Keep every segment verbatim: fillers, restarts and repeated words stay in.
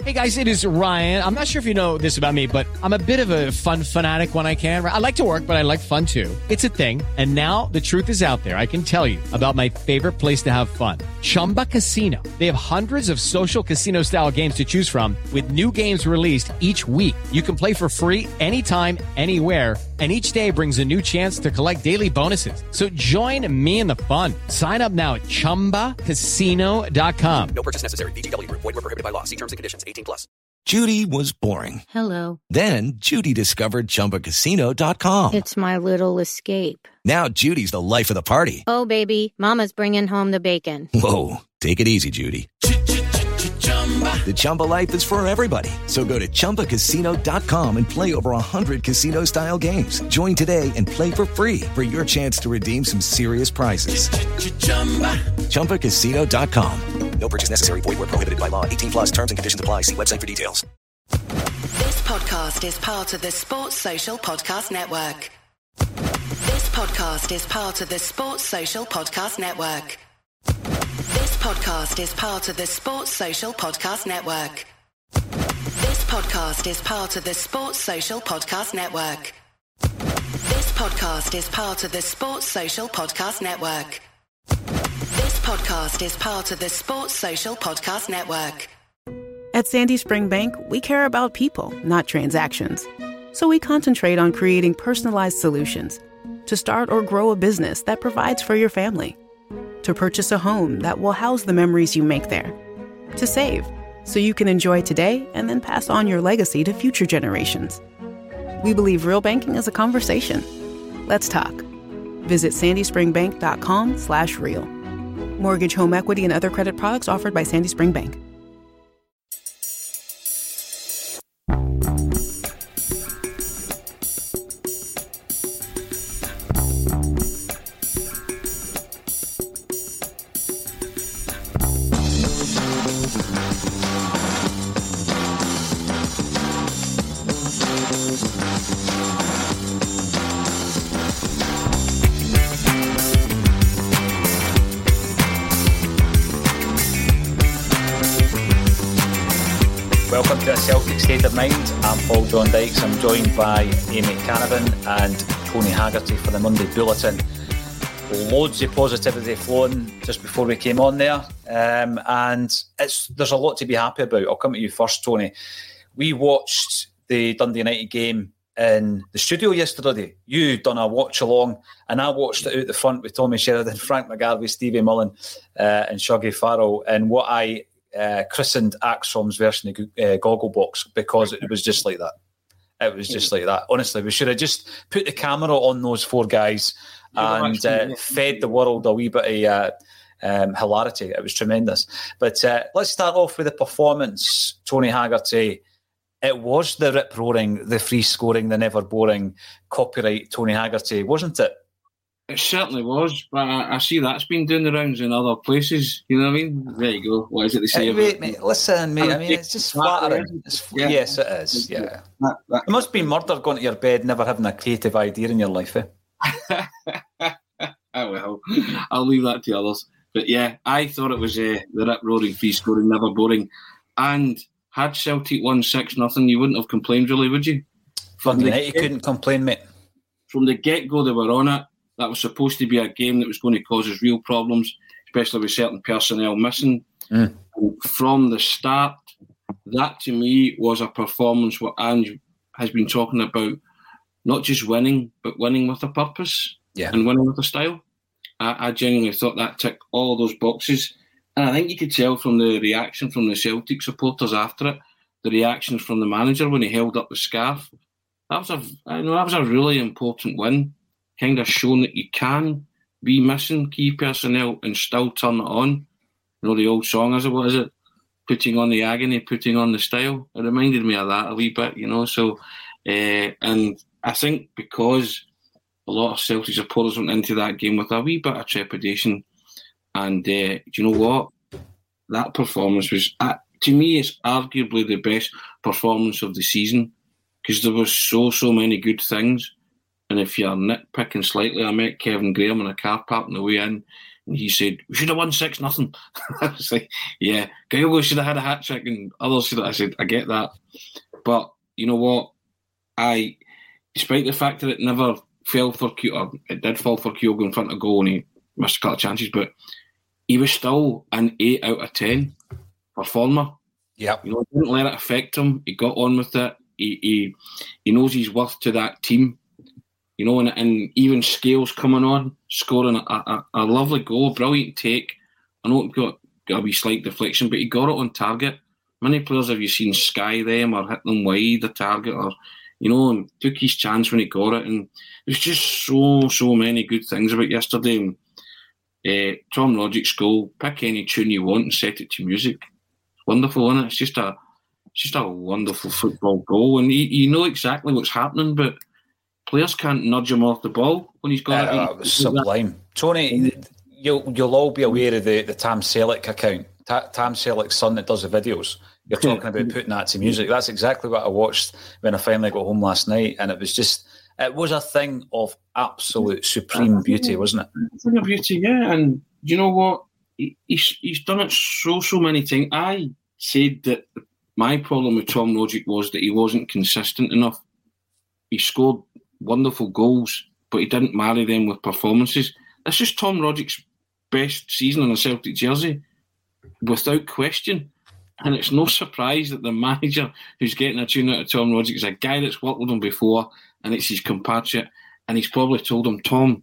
Hey guys, it is Ryan. I'm not sure if you know this about me, but I'm a bit of a fun fanatic when I can. I like to work, but I like fun too. It's a thing. And now the truth is out there. I can tell you about my favorite place to have fun. Chumba Casino. They have hundreds of social casino style games to choose from with new games released each week. You can play for free anytime, anywhere. And each day brings a new chance to collect daily bonuses. So join me in the fun. Sign up now at chumba casino dot com. No purchase necessary. V G W Group. Void where prohibited by law. See terms and conditions. eighteen plus. Judy was boring. Hello. Then Judy discovered chumba casino dot com. It's my little escape. Now Judy's the life of the party. Oh, baby, mama's bringing home the bacon. Whoa, take it easy, Judy. The Chumba life is for everybody. So go to chumba casino dot com and play over one hundred casino-style games. Join today and play for free for your chance to redeem some serious prizes. chumba casino dot com. No purchase necessary. Void where prohibited by law. eighteen plus terms and conditions apply. See website for details. This podcast is part of the Sports Social Podcast Network. This podcast is part of the Sports Social Podcast Network. This podcast is part of the Sports Social Podcast Network. This podcast is part of the Sports Social Podcast Network. This podcast is part of the Sports Social Podcast Network. This podcast is part of the Sports Social Podcast Network. At Sandy Spring Bank, we care about people, not transactions. So we concentrate on creating personalized solutions to start or grow a business that provides for your family, to purchase a home that will house the memories you make there, to save so you can enjoy today and then pass on your legacy to future generations. We believe real banking is a conversation. Let's talk. Visit sandyspringbank.com slash real. Mortgage, home equity, and other credit products offered by Sandy Spring Bank. Welcome to A Celtic State of Mind. I'm Paul John Dykes. I'm joined by Amy Canavan and Tony Haggerty for the Monday Bulletin. Loads of positivity flowing just before we came on there, um, and it's there's a lot to be happy about. I'll come to you first, Tony. We watched the Dundee United game in the studio yesterday. You done a watch along, and I watched it out the front with Tommy Sheridan, Frank McGarvey, Stevie Mullen, uh, and Shuggy Farrell, and what I Uh, christened Axom's version of uh, Gogglebox, because it was just like that. It was just like that. Honestly, we should have just put the camera on those four guys and uh, fed the world a wee bit of uh, um, hilarity. It was tremendous. But uh, let's start off with the performance, Tony Haggerty. It was the rip-roaring, the free-scoring, the never-boring copyright Tony Haggerty, wasn't it? It certainly was, but I, I see that's been doing the rounds in other places. You know what I mean? There you go. What is it they say Hey, about wait, it? mate, listen, mate. I mean, it's just flattering. It's, Yeah. Yes, it is. Yeah. That, that, It must be murder going to your bed, never having a creative idea in your life, eh? oh, well, I'll leave that to others. But yeah, I thought it was uh, the rip-roaring, free-scoring, never boring. And had Celtic won six nothing, you wouldn't have complained, really, would you? From Fucking the, right, you couldn't complain, mate. from the get-go, they were on it. That was supposed to be a game that was going to cause us real problems, especially with certain personnel missing. Mm. And from the start, that to me was a performance what Ange has been talking about, not just winning, but winning with a purpose Yeah. and winning with a style. I, I genuinely thought that ticked all those boxes. And I think you could tell from the reaction from the Celtic supporters after it, the reactions from the manager when he held up the scarf. That was a, I know, that was a really important win. Kind of shown that you can be missing key personnel and still turn it on. You know, the old song, is it? What is it? Putting on the agony, putting on the style. It reminded me of that a wee bit, you know. So, uh, and I think because a lot of Celtic supporters went into that game with a wee bit of trepidation, and uh, do you know what? That performance was, uh, to me, it's arguably the best performance of the season, because there was so, so many good things. And if you're nitpicking slightly, I met Kevin Graham in a car park on the way in, and he said, we should have won six nothing. I was like, yeah, Kyogo should have had a hat trick and others should have. I said, I get that. But you know what? I, despite the fact that it never fell for Kyogo, it did fall for Kyogo in front of goal and he missed a couple of chances, but he was still an eight out of ten performer. Yep. You know, he didn't let it affect him. He got on with it. He he, he knows his worth to that team. You know, and, and even Scales coming on, scoring a, a, a lovely goal, brilliant take. I know it got, got a wee slight deflection, but he got it on target. Many players have you seen sky them or hit them wide the target, or you know, and took his chance when he got it. And there's just so so many good things about yesterday. And, Uh, Tom Rogic's goal, pick any tune you want and set it to music. It's wonderful, isn't it? It's just a, it's just a wonderful football goal, and you, you know exactly what's happening, but players can't nudge him off the ball when he's got uh, it. It was sublime. Tony, you'll you'll all be aware of the, the Tam Selleck account. Ta- Tam Selleck's son that does the videos. You're talking about putting that to music. That's exactly what I watched when I finally got home last night, and it was just. It was a thing of absolute supreme beauty, wasn't it? A thing of beauty, yeah. And you know what? He, he's, he's done it so, so many times. I said that my problem with Tom Rogic was that he wasn't consistent enough. He scored wonderful goals, but he didn't marry them with performances. This is Tom Rogic's best season in a Celtic jersey, without question. And it's no surprise that the manager who's getting a tune out of Tom Rogic is a guy that's worked with him before, and it's his compatriot, and he's probably told him, Tom,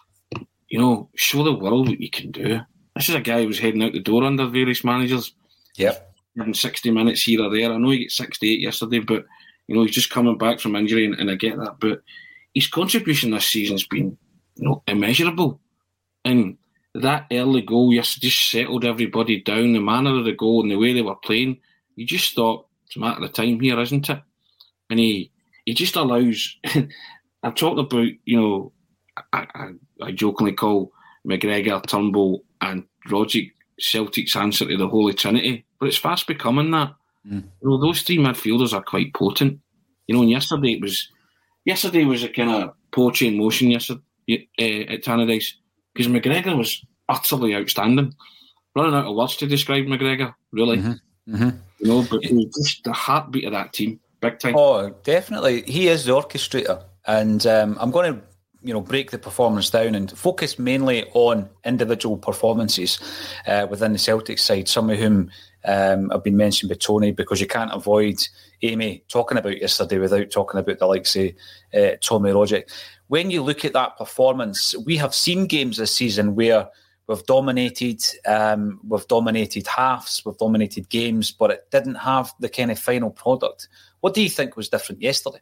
you know, show the world what you can do. This is a guy who was heading out the door under various managers. Yep. Having sixty minutes here or there. I know he got sixty-eight yesterday, but, you know, he's just coming back from injury, and, and I get that. But his contribution this season's been, you know, immeasurable. And that early goal yesterday just settled everybody down, the manner of the goal and the way they were playing. You just thought, it's a matter of time here, isn't it? And he... He just allows. I've talked about, you know, I, I, I jokingly call McGregor, Turnbull, and Rogic Celtic's answer to the Holy Trinity, but it's fast becoming that. Mm. You know, those three midfielders are quite potent. You know, and yesterday it was, yesterday was a kind of poetry in motion. Yesterday uh, at Tannadice, because McGregor was utterly outstanding. Running out of words to describe McGregor, really. Mm-hmm. Mm-hmm. You know, but he was just the heartbeat of that team. Big time. Oh, definitely. He is the orchestrator. And um, I'm going to, you know, break the performance down and focus mainly on individual performances uh, within the Celtic side, some of whom um, have been mentioned by Tony, because you can't avoid Amy talking about yesterday without talking about the likes of uh, Tommy Rogic. When you look at that performance, we have seen games this season where we've dominated, um, we've dominated halves, we've dominated games, but it didn't have the kind of final product. What do you think was different yesterday?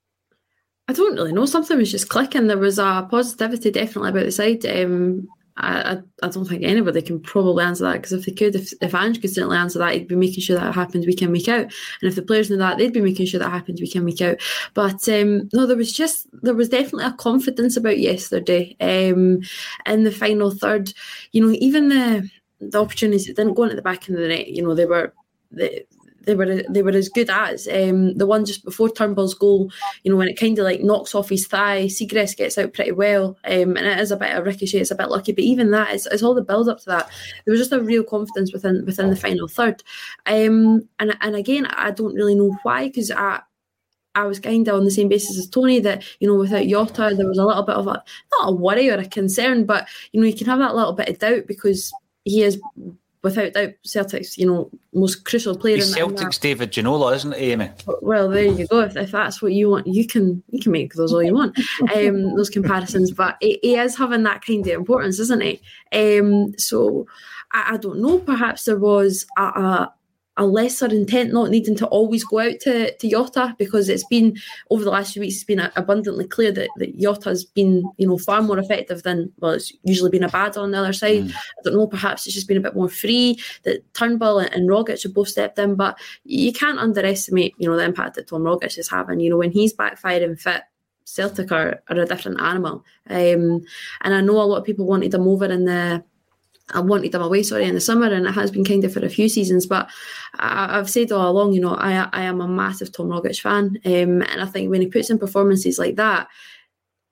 I don't really know. Something was just clicking. There was a positivity definitely about the side. Um, I, I, I don't think anybody can probably answer that, because if they could, if, if Ange could certainly answer that, he'd be making sure that happened week in, week out. And if the players knew that, they'd be making sure that happened week in, week out. But um, no, there was just, there was definitely a confidence about yesterday um, in the final third. You know, even the the opportunities that didn't go into the back of the net, you know, they were... They, They were they were as good as um, the one just before Turnbull's goal. You know, when it kind of like knocks off his thigh, Seagrass gets out pretty well, um, and it is a bit of ricochet. It's a bit lucky, but even that is, is all the build up to that. There was just a real confidence within within the final third, um, and and again, I don't really know why, because I. I was kind of on the same basis as Tony, that, you know, without Jota, there was a little bit of a, not a worry or a concern, but, you know, you can have that little bit of doubt, because he is, without doubt, Celtic's, you know, most crucial player. He's in Celtic's David Ginola, isn't it, Amy? Well, there you go. If, if that's what you want, you can you can make those all you want, um, those comparisons. But he, he is having that kind of importance, isn't he? Um, so I, I don't know. Perhaps there was a, a a lesser intent, not needing to always go out to, to Jota, because it's been, over the last few weeks, it's been abundantly clear that, that Jota's been, you know, far more effective than, well, it's usually been a bad on the other side. Mm. I don't know, perhaps it's just been a bit more free, that Turnbull and, and Rogic have both stepped in, but you can't underestimate, you know, the impact that Tom Rogic is having. You know, when he's backfiring fit, Celtic are, are a different animal. Um, and I know a lot of people wanted him over in the I wanted them away, sorry, in the summer, and it has been kind of for a few seasons. But I, I've said all along, you know, I I am a massive Tom Rogic fan, um, and I think when he puts in performances like that,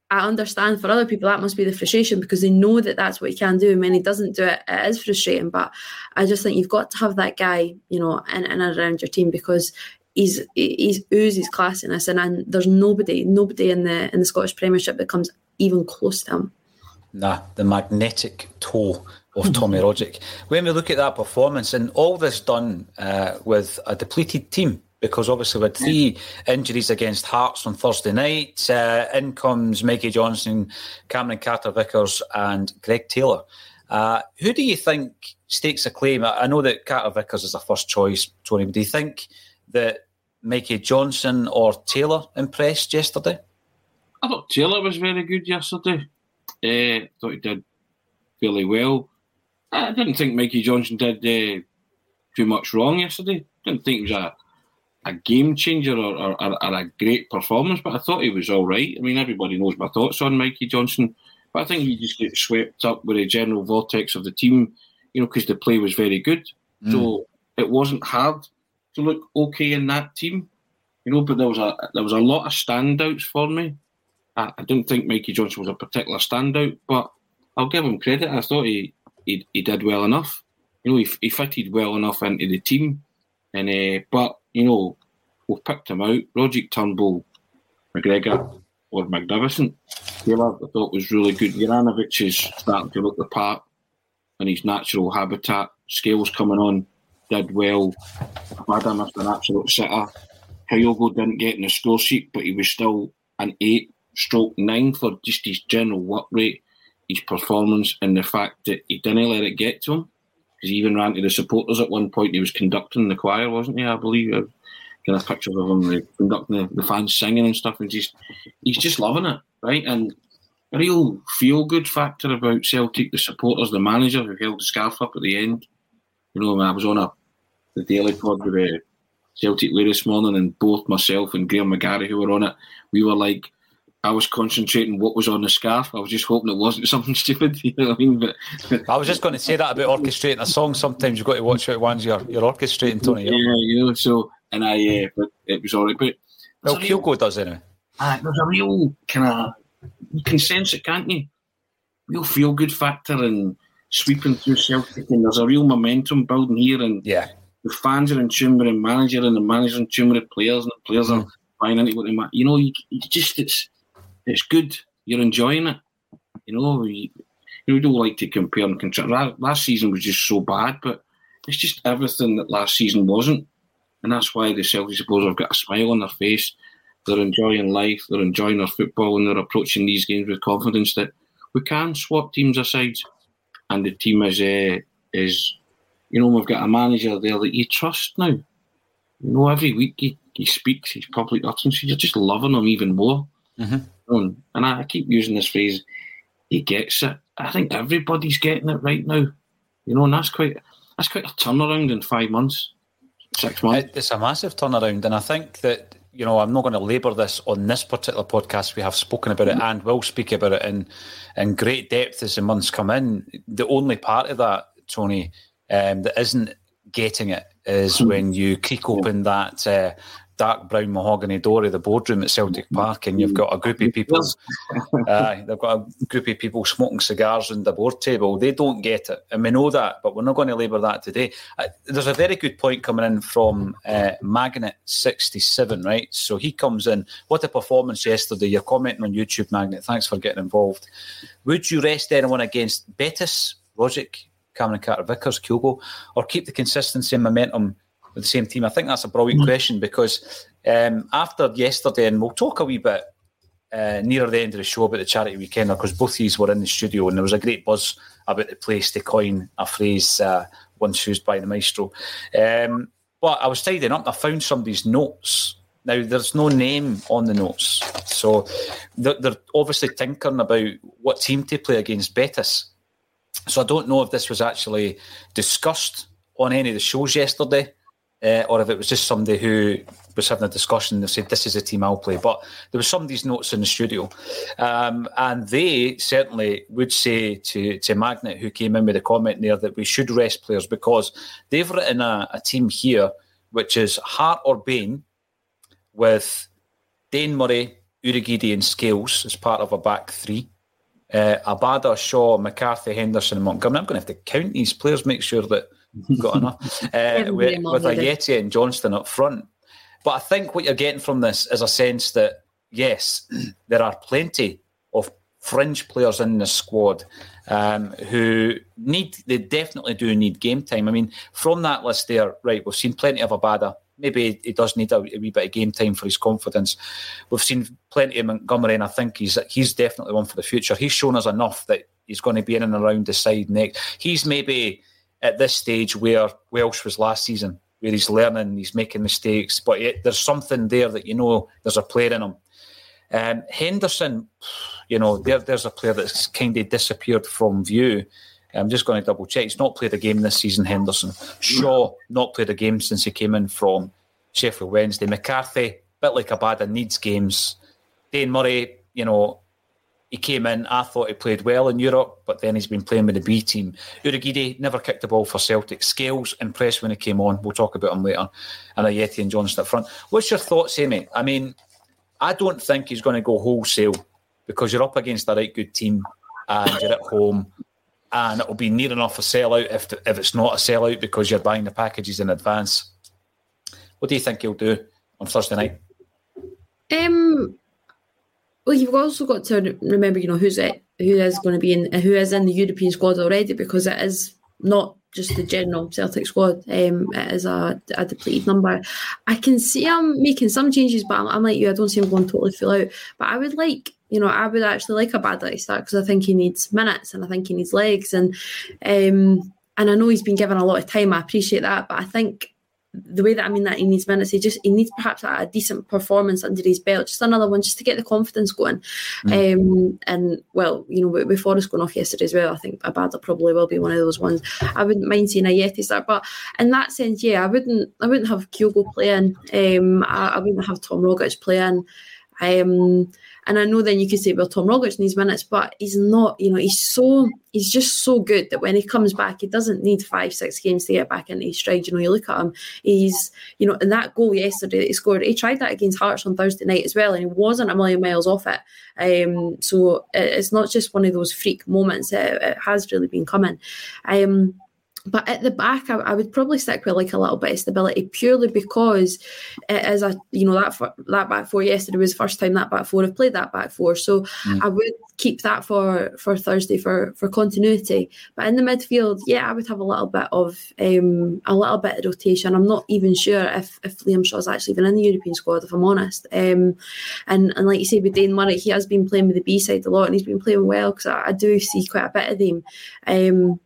I understand for other people that must be the frustration because they know that that's what he can do, and when he doesn't do it, it is frustrating. But I just think you've got to have that guy, you know, in, in and around your team because he's he's oozes classiness, and, and there's nobody nobody in the in the Scottish Premiership that comes even close to him. Nah, the magnetic toe of Tommy Rogic. When we look at that performance, and all this done uh, with a depleted team, because obviously we had three injuries against Hearts on Thursday night. Uh, in comes Mikey Johnson, Cameron Carter-Vickers and Greg Taylor. Uh, who do you think stakes a claim? I know that Carter-Vickers is a first choice, Tony, but do you think that Mikey Johnson or Taylor impressed yesterday? I thought Taylor was very good yesterday. I uh, thought he did fairly well. I didn't think Mikey Johnson did uh, too much wrong yesterday. Didn't think he was a, a game changer or, or, or a great performance, but I thought he was all right. I mean, everybody knows my thoughts on Mikey Johnson, but I think he just gets swept up with the general vortex of the team, you know, because the play was very good. Mm. So it wasn't hard to look okay in that team, you know, but there was a there was a lot of standouts for me. I, I didn't think Mikey Johnson was a particular standout, but I'll give him credit. I thought he he, he did well enough. You know, he, he fitted well enough into the team. And uh, But, you know, we've picked him out. Rogic, Turnbull, McGregor or Magnificent. Taylor, I thought was really good. Juranovic is starting to look the part in his natural habitat. Scales coming on, did well. Adam is an absolute sitter. Kyogo didn't get in the score sheet, but he was still an eight stroke nine for just his general work rate, his performance, and the fact that he didn't let it get to him. Because he even ran to the supporters at one point. He was conducting the choir, wasn't he? I believe. I've got a picture of him like, conducting the, the fans singing and stuff, and just he's just loving it, right? And a real feel-good factor about Celtic, the supporters, the manager who held the scarf up at the end. You know, I was on a the Daily Pod with uh, Celtic Way this morning, and both myself and Graham McGarry, who were on it, we were like, I was concentrating what was on the scarf. I was just hoping it wasn't something stupid. You know what I mean? But, but I was just going to say that about orchestrating a song. Sometimes you've got to watch out ones you're, you're orchestrating, Tony. Yeah, you know, so, and I, uh, but it was all right. But well, Kyogo does anyway. Uh, there's a real kind of, you can sense it, can't you? Real feel-good factor and sweeping through Celtic, and there's a real momentum building here, and yeah, the fans are in tune with the manager, and the manager's in tune with the players, and the players mm. are buying into what they want. You know, you, you just, it's, It's good. You're enjoying it. You know, we, we don't like to compare and contrast. Last season was just so bad, but it's just everything that last season wasn't. And that's why the Celtic supporters have got a smile on their face. They're enjoying life. They're enjoying their football, and they're approaching these games with confidence that we can swap teams aside. And the team is, uh, is you know, we've got a manager there that you trust now. You know, every week he, he speaks, his public utterances, you're just loving him even more. Mm-hmm. And I keep using this phrase, he gets it. I think everybody's getting it right now. You know, and that's quite that's quite a turnaround in five months, six months. It's a massive turnaround, and I think that, you know, I'm not going to labour this on this particular podcast. We have spoken about it and will speak about it in, in great depth as the months come in. The only part of that, Tony, um, that isn't getting it is when you creak open that uh, dark brown mahogany door of the boardroom at Celtic Park, and you've got a group of people, uh, they've got a group of people smoking cigars around the board table. They don't get it, and we know that, but we're not going to labour that today. Uh, there's a very good point coming in from uh, Magnet sixty-seven, right? So he comes in, what a performance yesterday. You're commenting on YouTube, Magnet. Thanks for getting involved. Would you rest anyone against Betis, Rogic, Cameron Carter-Vickers, Kyogo, or keep the consistency and momentum with the same team? I think that's a brilliant mm-hmm. question, because um, after yesterday, and we'll talk a wee bit uh, nearer the end of the show about the charity weekend, because both of these were in the studio, and there was a great buzz about the place, to coin a phrase uh, once used by the maestro. Um, but I was tidying up, I found somebody's notes. Now, there's no name on the notes, so they're, they're obviously tinkering about what team to play against Betis. So I don't know if this was actually discussed on any of the shows yesterday, uh, or if it was just somebody who was having a discussion and said, this is a team I'll play. But there was somebody's notes in the studio. Um, and they certainly would say to, to Magnet, who came in with a comment there, that we should rest players, because they've written a, a team here which is heart or bane, with Dane Murray, Urhoghide and Scales as part of a back three. Uh, Abada, Shaw, McCarthy, Henderson and Montgomery. I'm going to have to count these players, make sure that we've got enough. Uh, with with Ajeti and Johnston up front. But I think what you're getting from this is a sense that, yes, there are plenty of fringe players in the squad um, who need, they definitely do need game time. I mean, from that list there, right, we've seen plenty of Abada. Maybe he does need a, a wee bit of game time for his confidence. We've seen plenty of Montgomery, and I think he's he's definitely one for the future. He's shown us enough that he's going to be in and around the side next. He's maybe at this stage where Welsh was last season, where he's learning, he's making mistakes, but it, there's something there that you know there's a player in him. Um, Henderson, you know, there, there's a player that's kind of disappeared from view. I'm just going to double check. He's not played a game this season, Henderson. Shaw, not played a game since he came in from Sheffield Wednesday. McCarthy, bit like Abada, needs games. Dane Murray, you know, he came in, I thought he played well in Europe, but then he's been playing with the B team. Urhoghide never kicked the ball for Celtic. Scales, impressed when he came on. We'll talk about him later. And Ajeti and Johnston up front. What's your thoughts, Amy? I mean, I don't think he's going to go wholesale because you're up against a right good team and you're at home. And it'll be near enough a sellout if the, if it's not a sellout because you're buying the packages in advance. What do you think he'll do on Thursday night? Um, well, you've also got to remember, you know, who's it, who is going to be in, who is in the European squad already, because it is not just the general Celtic squad. Um, it is a, a depleted number. I can see him making some changes, but I'm, I'm like you. I don't see him going totally full out. But I would like. You know, I would actually like Abada to start because I think he needs minutes and I think he needs legs. And um, and I know he's been given a lot of time. I appreciate that. But I think the way that I mean that he needs minutes, he just he needs perhaps a, a decent performance under his belt. Just another one just to get the confidence going. Mm. Um, and, well, you know, with, with Forrest going off yesterday as well, I think Abada probably will be one of those ones. I wouldn't mind seeing Ajeti start. But in that sense, yeah, I wouldn't I wouldn't have Kyogo playing. Um, I, I wouldn't have Tom Rogic playing. Um, and I know then you could say, well, Tom Rogic needs minutes, but he's not, you know, he's so, he's just so good that when he comes back, he doesn't need five, six games to get back into his stride. You know, you look at him, he's, you know, and that goal yesterday that he scored, he tried that against Hearts on Thursday night as well, and he wasn't a million miles off it. Um, so it's not just one of those freak moments, it, it has really been coming. Um, But at the back, I, I would probably stick with like a little bit of stability, purely because it is a, you know, that that back four yesterday was the first time that back four have played that back four. So mm. I would keep that for, for Thursday for, for continuity. But in the midfield, yeah, I would have a little bit of um, a little bit of rotation. I'm not even sure if, if Liam Shaw's actually been in the European squad, if I'm honest. Um, and and like you say with Dane Murray, he has been playing with the B side a lot, and he's been playing well because I, I do see quite a bit of him. Um,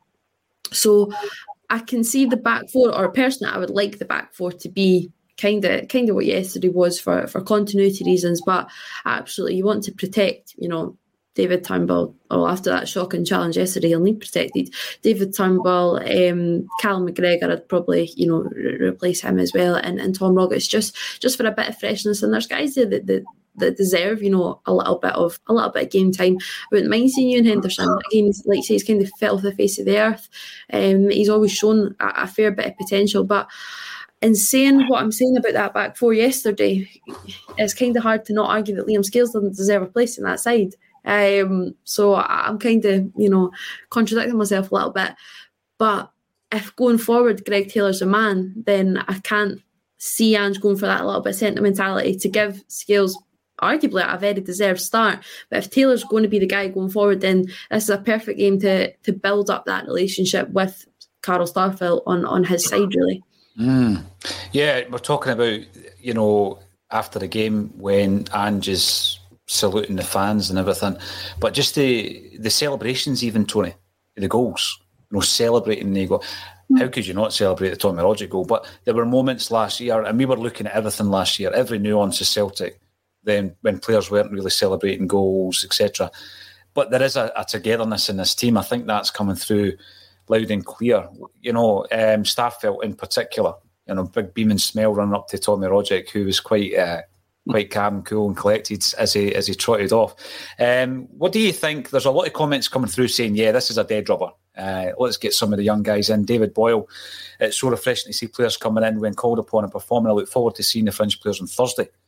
So I can see the back four, or personally, I would like the back four to be kind of kind of what yesterday was for, for continuity reasons. But absolutely, you want to protect, you know, David Turnbull. Oh, after that shocking challenge yesterday, he'll need protected. David Turnbull, um, Callum McGregor, I'd probably, you know, re- replace him as well, and, and Tom Rogic just just for a bit of freshness. And there's guys there that, that that deserve, you know, a little bit of a little bit of game time. I wouldn't mind seeing you in Henderson. Again, like you say, he's kind of fell off the face of the earth. Um, he's always shown a, a fair bit of potential, but in saying what I'm saying about that back four yesterday, it's kind of hard to not argue that Liam Scales doesn't deserve a place in that side. Um, so I'm kind of, you know, contradicting myself a little bit. But if going forward Greg Taylor's the man, then I can't see Ange going for that little bit of sentimentality to give Scales arguably a very deserved start. But if Taylor's going to be the guy going forward, then this is a perfect game to to build up that relationship with Carl Starfelt on, on his side, really. Mm. Yeah, we're talking about, you know, after the game when Ange is saluting the fans and everything, but just the the celebrations, even, Tony, the goals, you know, celebrating the goal. How could you not celebrate the Tommy Rogic goal? But there were moments last year, and we were looking at everything last year, every nuance of Celtic, then when players weren't really celebrating goals, et cetera. But there is a, a togetherness in this team. I think that's coming through loud and clear. You know, um, Starfelt in particular, you know, big beaming smile running up to Tommy Rogic, who was quite uh, quite calm, cool and collected as he as he trotted off. Um, what do you think? There's a lot of comments coming through saying, yeah, this is a dead rubber. Uh, let's get some of the young guys in. David Boyle, it's so refreshing to see players coming in when called upon and performing. I look forward to seeing the Fringe players on Thursday.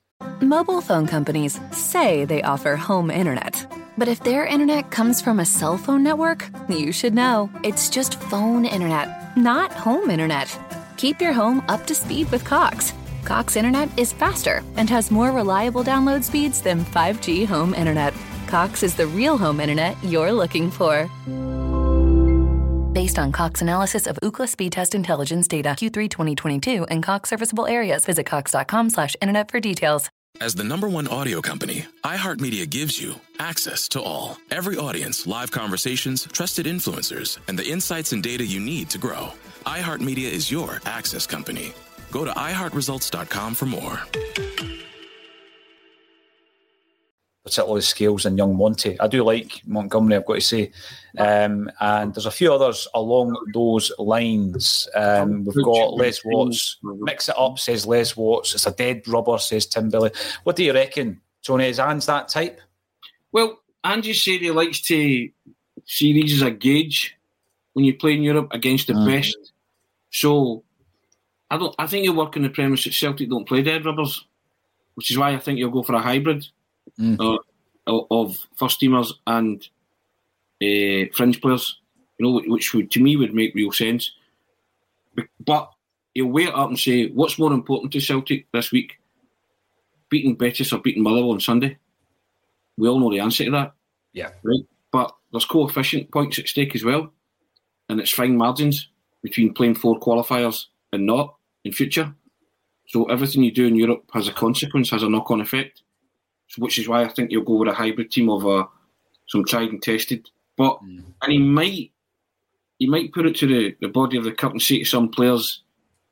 Mobile phone companies say they offer home internet. But if their internet comes from a cell phone network, you should know. It's just phone internet, not home internet. Keep your home up to speed with Cox. Cox internet is faster and has more reliable download speeds than five G home internet. Cox is the real home internet you're looking for. Based on Cox analysis of Ookla speed test intelligence data Q three twenty twenty-two and Cox serviceable areas, visit cox.com slash internet for details. As the number one audio company, iHeartMedia gives you access to all. Every audience, live conversations, trusted influencers, and the insights and data you need to grow. iHeartMedia is your access company. Go to i heart results dot com for more. Particularly Scales and young Monty. I do like Montgomery, I've got to say. Um, and there's a few others along those lines. Um, we've got Les Watts. Mix it up, says Les Watts. It's a dead rubber, says Tim Billy. What do you reckon, Tony? Is Ange that type? Well, Ange said he likes to see these as a gauge when you play in Europe against the mm. best. So I don't. I think he'll work on the premise that Celtic don't play dead rubbers, which is why I think he'll go for a hybrid. Mm. Uh, of first teamers and uh, fringe players, you know, which would to me would make real sense. But he'll weigh it up and say, what's more important to Celtic this week? Beating Betis or beating Motherwell on Sunday? We all know the answer to that. Yeah. Right? But there's coefficient points at stake as well, and it's fine margins between playing four qualifiers and not in future. So everything you do in Europe has a consequence, has a knock-on effect. Which is why I think you'll go with a hybrid team of uh, some tried and tested. But mm. and he might he might put it to the, the body of the cup and say to some players,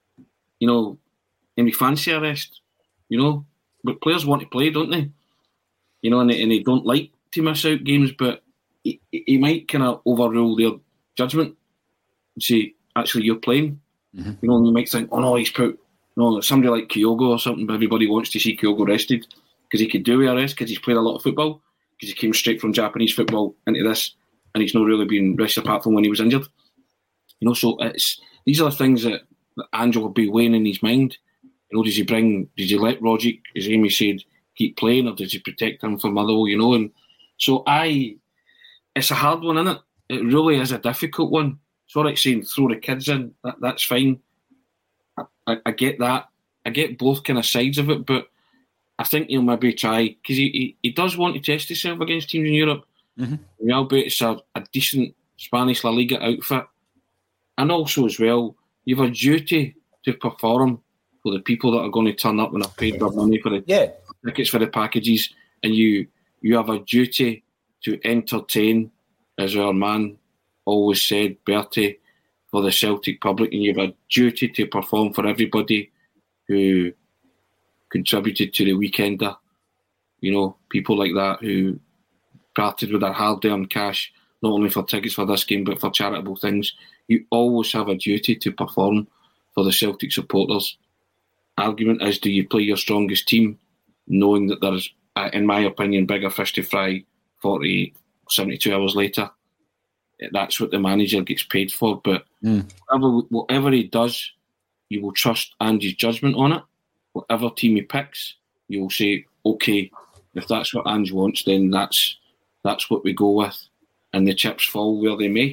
you know, any fancy arrest, you know. But players want to play, don't they? You know, and they, and they don't like to miss out games. But he, he might kind of overrule their judgment and say, actually, you're playing. Mm-hmm. You know, and you might think, oh no, he's put, no, somebody like Kyogo or something. But everybody wants to see Kyogo rested. Because he could do a rest, because he's played a lot of football, because he came straight from Japanese football into this, and he's not really been rested apart from when he was injured. You know, so it's these are the things that, that Angel will be weighing in his mind. You know, does he bring, does he let Rogic, as Amy said, keep playing, or does he protect him for Motherwell, you know? And so I, it's a hard one, isn't it? It really is a difficult one. It's all right saying throw the kids in, that, that's fine. I, I, I get that. I get both kind of sides of it, but I think he'll maybe try, because he, he, he does want to test himself against teams in Europe. Mm-hmm. Real Betis are a decent Spanish La Liga outfit. And also as well, you have a duty to perform for the people that are going to turn up and have paid their money for the yeah. tickets for the packages. And you you have a duty to entertain, as our man always said, Bertie, for the Celtic public. And you have a duty to perform for everybody who contributed to the Weekender, you know, people like that who parted with their hard-earned cash, not only for tickets for this game, but for charitable things. You always have a duty to perform for the Celtic supporters. Argument is, do you play your strongest team, knowing that there's, in my opinion, bigger fish to fry forty, seventy-two hours later? That's what the manager gets paid for. But mm. whatever, whatever he does, you will trust Ange's judgment on it. Whatever team he picks, you will say, okay, if that's what Ange wants, then that's that's what we go with. And the chips fall where they may.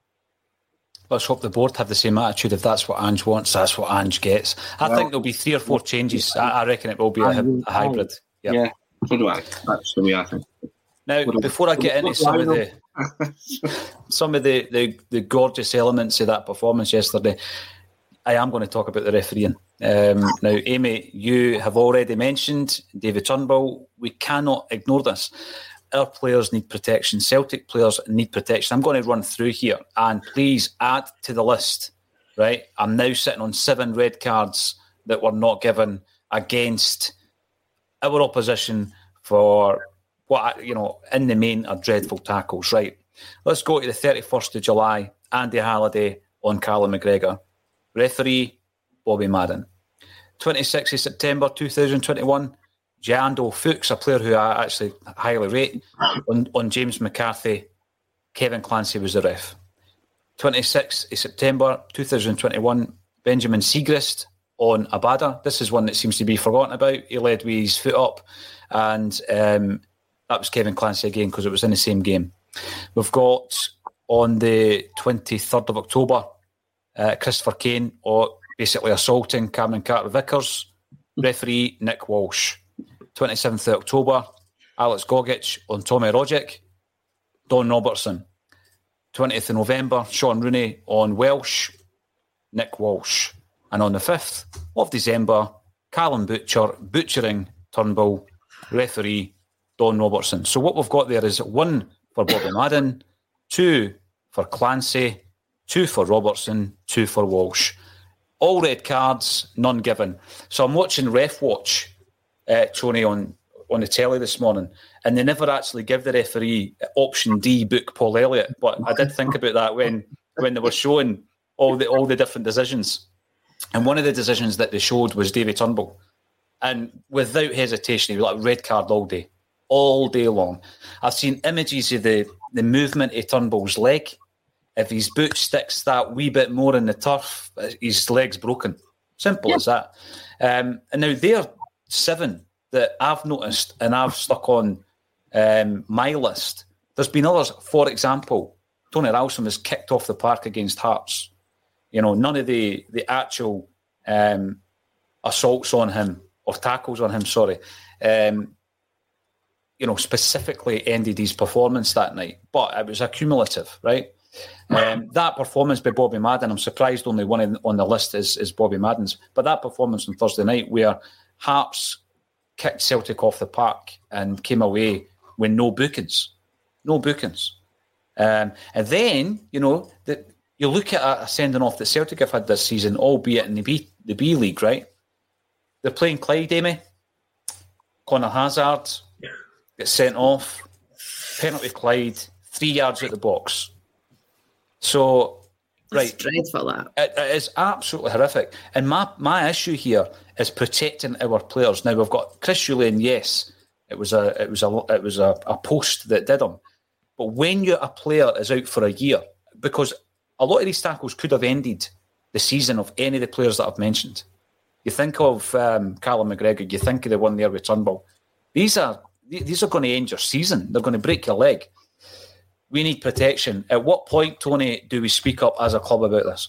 Let's hope the board have the same attitude. If that's what Ange wants, that's what Ange gets. I well, think there'll be three or four changes. I, I reckon it will be a, a hybrid. Yep. Yeah, so do I. That's the way I think. Now, before I get into some of the some of the, the, the gorgeous elements of that performance yesterday, I am going to talk about the refereeing. Um, now, Amy, you have already mentioned David Turnbull. We cannot ignore this. Our players need protection. Celtic players need protection. I'm going to run through here, and please add to the list, right? I'm now sitting on seven red cards that were not given against our opposition for what, you know, in the main are dreadful tackles, right? Let's go to the thirty-first of July. Andy Halliday on Callum McGregor. Referee, Bobby Madden. twenty-sixth of September twenty twenty-one, Jandel Fuchs, a player who I actually highly rate, on, on James McCarthy. Kevin Clancy was the ref. twenty-sixth of September twenty twenty-one, Benjamin Siegrist on Abada. This is one that seems to be forgotten about. He led with his foot up, and um, that was Kevin Clancy again because it was in the same game. We've got on the twenty-third of October, uh, Christopher Kane or basically assaulting Cameron Carter-Vickers. Referee Nick Walsh. twenty-seventh of October, Alex Gogic on Tommy Rogic. Don Robertson. twentieth of November, Sean Rooney on Welsh. Nick Walsh. And on the fifth of December, Callum Butcher butchering Turnbull. Referee Don Robertson. So what we've got there is one for Bobby Madden, two for Clancy, two for Robertson, two for Walsh. All red cards, none given. So I'm watching Ref Watch, uh, Tony, on, on the telly this morning, and they never actually give the referee option D, book Paul Elliott. But I did think about that when when they were showing all the all the different decisions. And one of the decisions that they showed was Davy Turnbull. And without hesitation, he was like, red card all day, all day long. I've seen images of the, the movement of Turnbull's leg. If his boot sticks that wee bit more in the turf, his leg's broken. Simple yeah. as that. Um, and now they're seven that I've noticed and I've stuck on um, my list. There's been others. For example, Tony Ralston was kicked off the park against Hearts. You know, none of the, the actual um, assaults on him or tackles on him, sorry, um, you know, specifically ended his performance that night. But it was accumulative, right? Um, that performance by Bobby Madden, I'm surprised only one in, on the list is, is Bobby Madden's, but that performance on Thursday night where Hearts kicked Celtic off the park and came away with no bookings, no bookings. Um, and then, you know, the, you look at a, a sending off that Celtic have had this season, albeit in the B, the B League, right? They're playing Clyde, Amy. Conor Hazard gets sent off, penalty Clyde, three yards at the box. So, right, That's dreadful, that. It, it is absolutely horrific. And my, my issue here is protecting our players. Now we've got Chris Julian. Yes, it was a it was a it was a, a post that did him. But when you a player is out for a year, because a lot of these tackles could have ended the season of any of the players that I've mentioned. You think of um, Callum McGregor. You think of the one there with Turnbull. These are these are going to end your season. They're going to break your leg. We need protection. At what point, Tony, do we speak up as a club about this?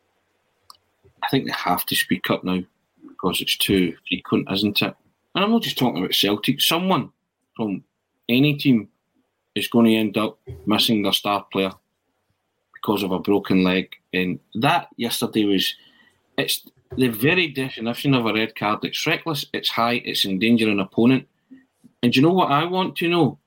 I think they have to speak up now because it's too frequent, isn't it? And I'm not just talking about Celtic. Someone from any team is going to end up missing their star player because of a broken leg. And that yesterday was, it's the very definition of a red card. It's reckless, it's high, it's endangering an opponent. And do you know what I want to know?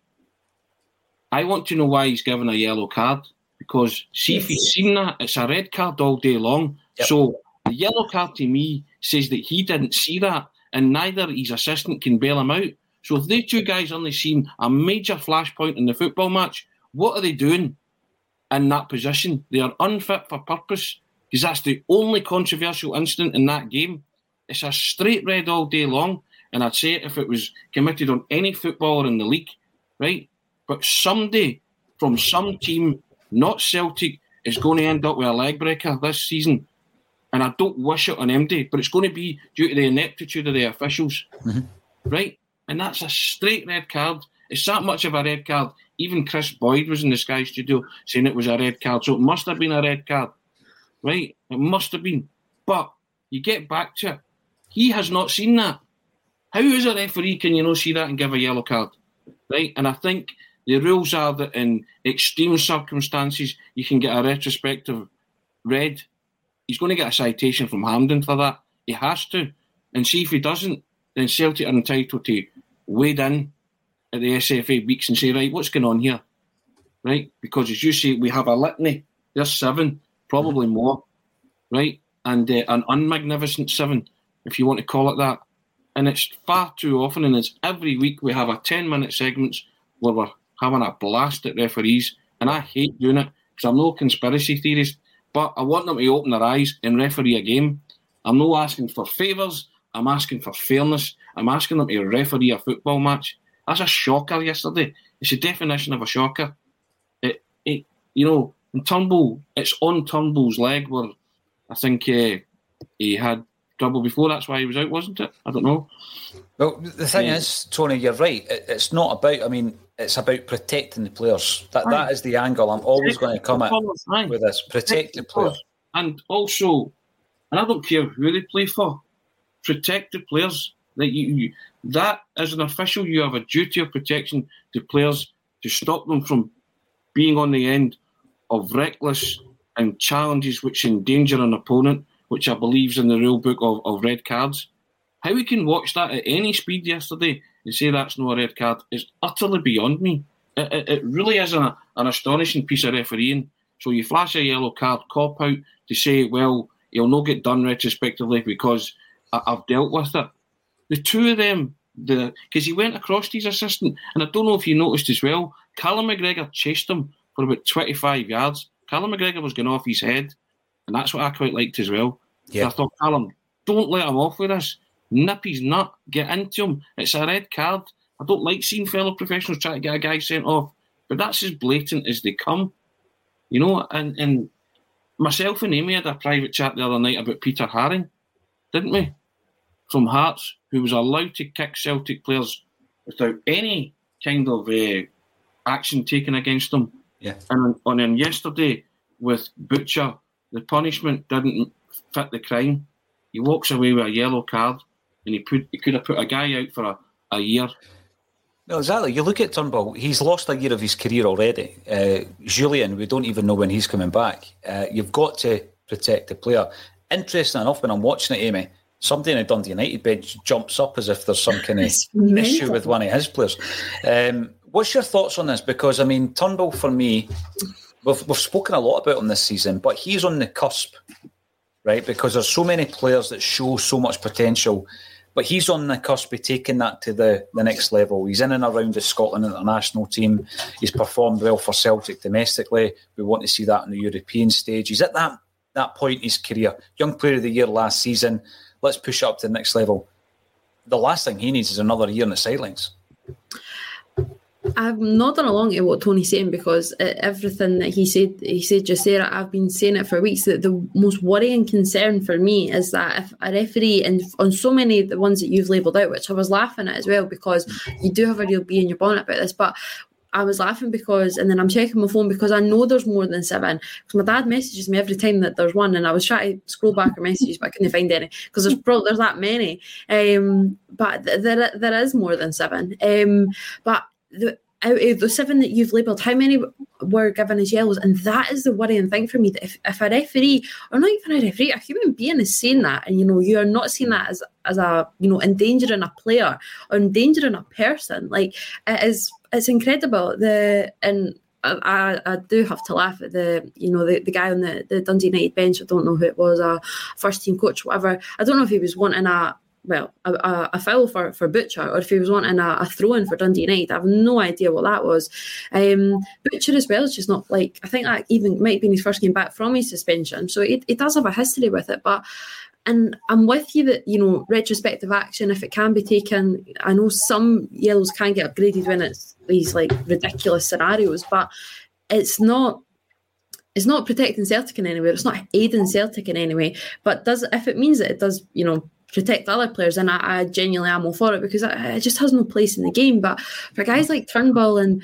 I want to know why he's given a yellow card, because see if he's seen that, it's a red card all day long. Yep. So the yellow card to me says that he didn't see that, and neither his assistant can bail him out. So if they two guys only seen a major flashpoint in the football match, what are they doing in that position? They are unfit for purpose, because that's the only controversial incident in that game. It's a straight red all day long, and I'd say it if it was committed on any footballer in the league, right? But somebody from some team, not Celtic, is going to end up with a leg breaker this season. And I don't wish it on M D, but it's going to be due to the ineptitude of the officials. Mm-hmm. Right? And that's a straight red card. It's that much of a red card. Even Chris Boyd was in the Sky Studio saying it was a red card. So it must have been a red card. Right? It must have been. But you get back to it. He has not seen that. How as a referee can you not see that and give a yellow card? Right? And I think the rules are that in extreme circumstances, you can get a retrospective red. He's going to get a citation from Hampden for that. He has to. And see if he doesn't, then Celtic are entitled to wade in at the S F A weeks and say, right, what's going on here? Right? Because as you say, we have a litany. There's seven, probably more. Right? And uh, an unmagnificent seven, if you want to call it that. And it's far too often, and it's every week we have a ten-minute segments where we're having a blast at referees, and I hate doing it because I'm no conspiracy theorist, but I want them to open their eyes and referee a game. I'm not asking for favours, I'm asking for fairness, I'm asking them to referee a football match. That's a shocker yesterday. It's the definition of a shocker. It, it, you know, in Turnbull, it's on Turnbull's leg where I think uh, he had trouble before. That's why he was out, wasn't it? I don't know. Well, the thing yeah. is, Tony, you're right. It, it's not about, I mean, it's about protecting the players. That right. That is the angle I'm always Protect going to come at right. with this. Protect, Protect the players. players. And also, and I don't care who they play for, protect the players. That you, you, that as an official, you have a duty of protection to players to stop them from being on the end of reckless and challenges which endanger an opponent, which I believe is in the rule book of, of red cards. How we can watch that at any speed yesterday and say that's not a red card is utterly beyond me. It, it, it really is an, an astonishing piece of refereeing. So you flash a yellow card, cop out to say, well, he'll not get done retrospectively because I, I've dealt with it. The two of them, the because he went across to his assistant, and I don't know if you noticed as well, Callum McGregor chased him for about twenty-five yards. Callum McGregor was going off his head, and that's what I quite liked as well. Yeah. So I thought, Callum, don't let him off with this. Nip his nut, get into him. It's a red card. I don't like seeing fellow professionals try to get a guy sent off, but that's as blatant as they come. You know, and, and myself and Amy had a private chat the other night about Peter Haring, didn't we? From Hearts, who was allowed to kick Celtic players without any kind of uh, action taken against them. Yeah. And on, on yesterday with Butcher, the punishment didn't fit the crime. He walks away with a yellow card, and he put he could have put a guy out for a, a year. No, exactly. You look at Turnbull, he's lost a year of his career already. Uh, Julian, we don't even know when he's coming back. Uh, you've got to protect the player. Interesting enough, when I'm watching it, Amy, somebody in the Dundee United bench jumps up as if there's some kind of issue with one of his players. Um, what's your thoughts on this? Because, I mean, Turnbull, for me, we've, we've spoken a lot about him this season, but he's on the cusp, right? Because there's so many players that show so much potential, but he's on the cusp of taking that to the, the next level. He's in and around the Scotland international team. He's performed well for Celtic domestically. We want to see that on the European stage. He's at that, that point in his career. Young Player of the Year last season. Let's push it up to the next level. The last thing he needs is another year on the sidelines. I'm nodding along to what Tony's saying, because everything that he said, he said just there, I've been saying it for weeks, that the most worrying concern for me is that if a referee, and on so many of the ones that you've labelled out, which I was laughing at as well, because you do have a real bee in your bonnet about this, but I was laughing because, and then I'm checking my phone because I know there's more than seven. Because my dad messages me every time that there's one, and I was trying to scroll back her messages, but I couldn't find any because there's probably there's that many. Um, but th- there there is more than seven. Um, but the, out of the seven that you've labelled, how many were given as yellows? And that is the worrying thing for me. That if, if a referee, or not even a referee, a human being is saying that, and you know you are not seeing that as as a you know endangering a player or endangering a person, like it is. It's incredible. The and I, I do have to laugh at the you know the, the guy on the, the Dundee United bench. I don't know who it was, a first team coach, whatever. I don't know if he was wanting a well a, a, a foul for, for Butcher, or if he was wanting a, a throw in for Dundee United. I have no idea what that was. Um, Butcher as well is just not like, I think that even might be his first game back from his suspension, so he, he does have a history with it, but. And I'm with you that, you know, retrospective action, if it can be taken, I know some yellows can get upgraded when it's these, like, ridiculous scenarios, but it's not it's not protecting Celtic in any way. It's not aiding Celtic in any way. But does if it means that it does, you know, protect other players, and I, I genuinely am all for it, because it, it just has no place in the game. But for guys like Turnbull, and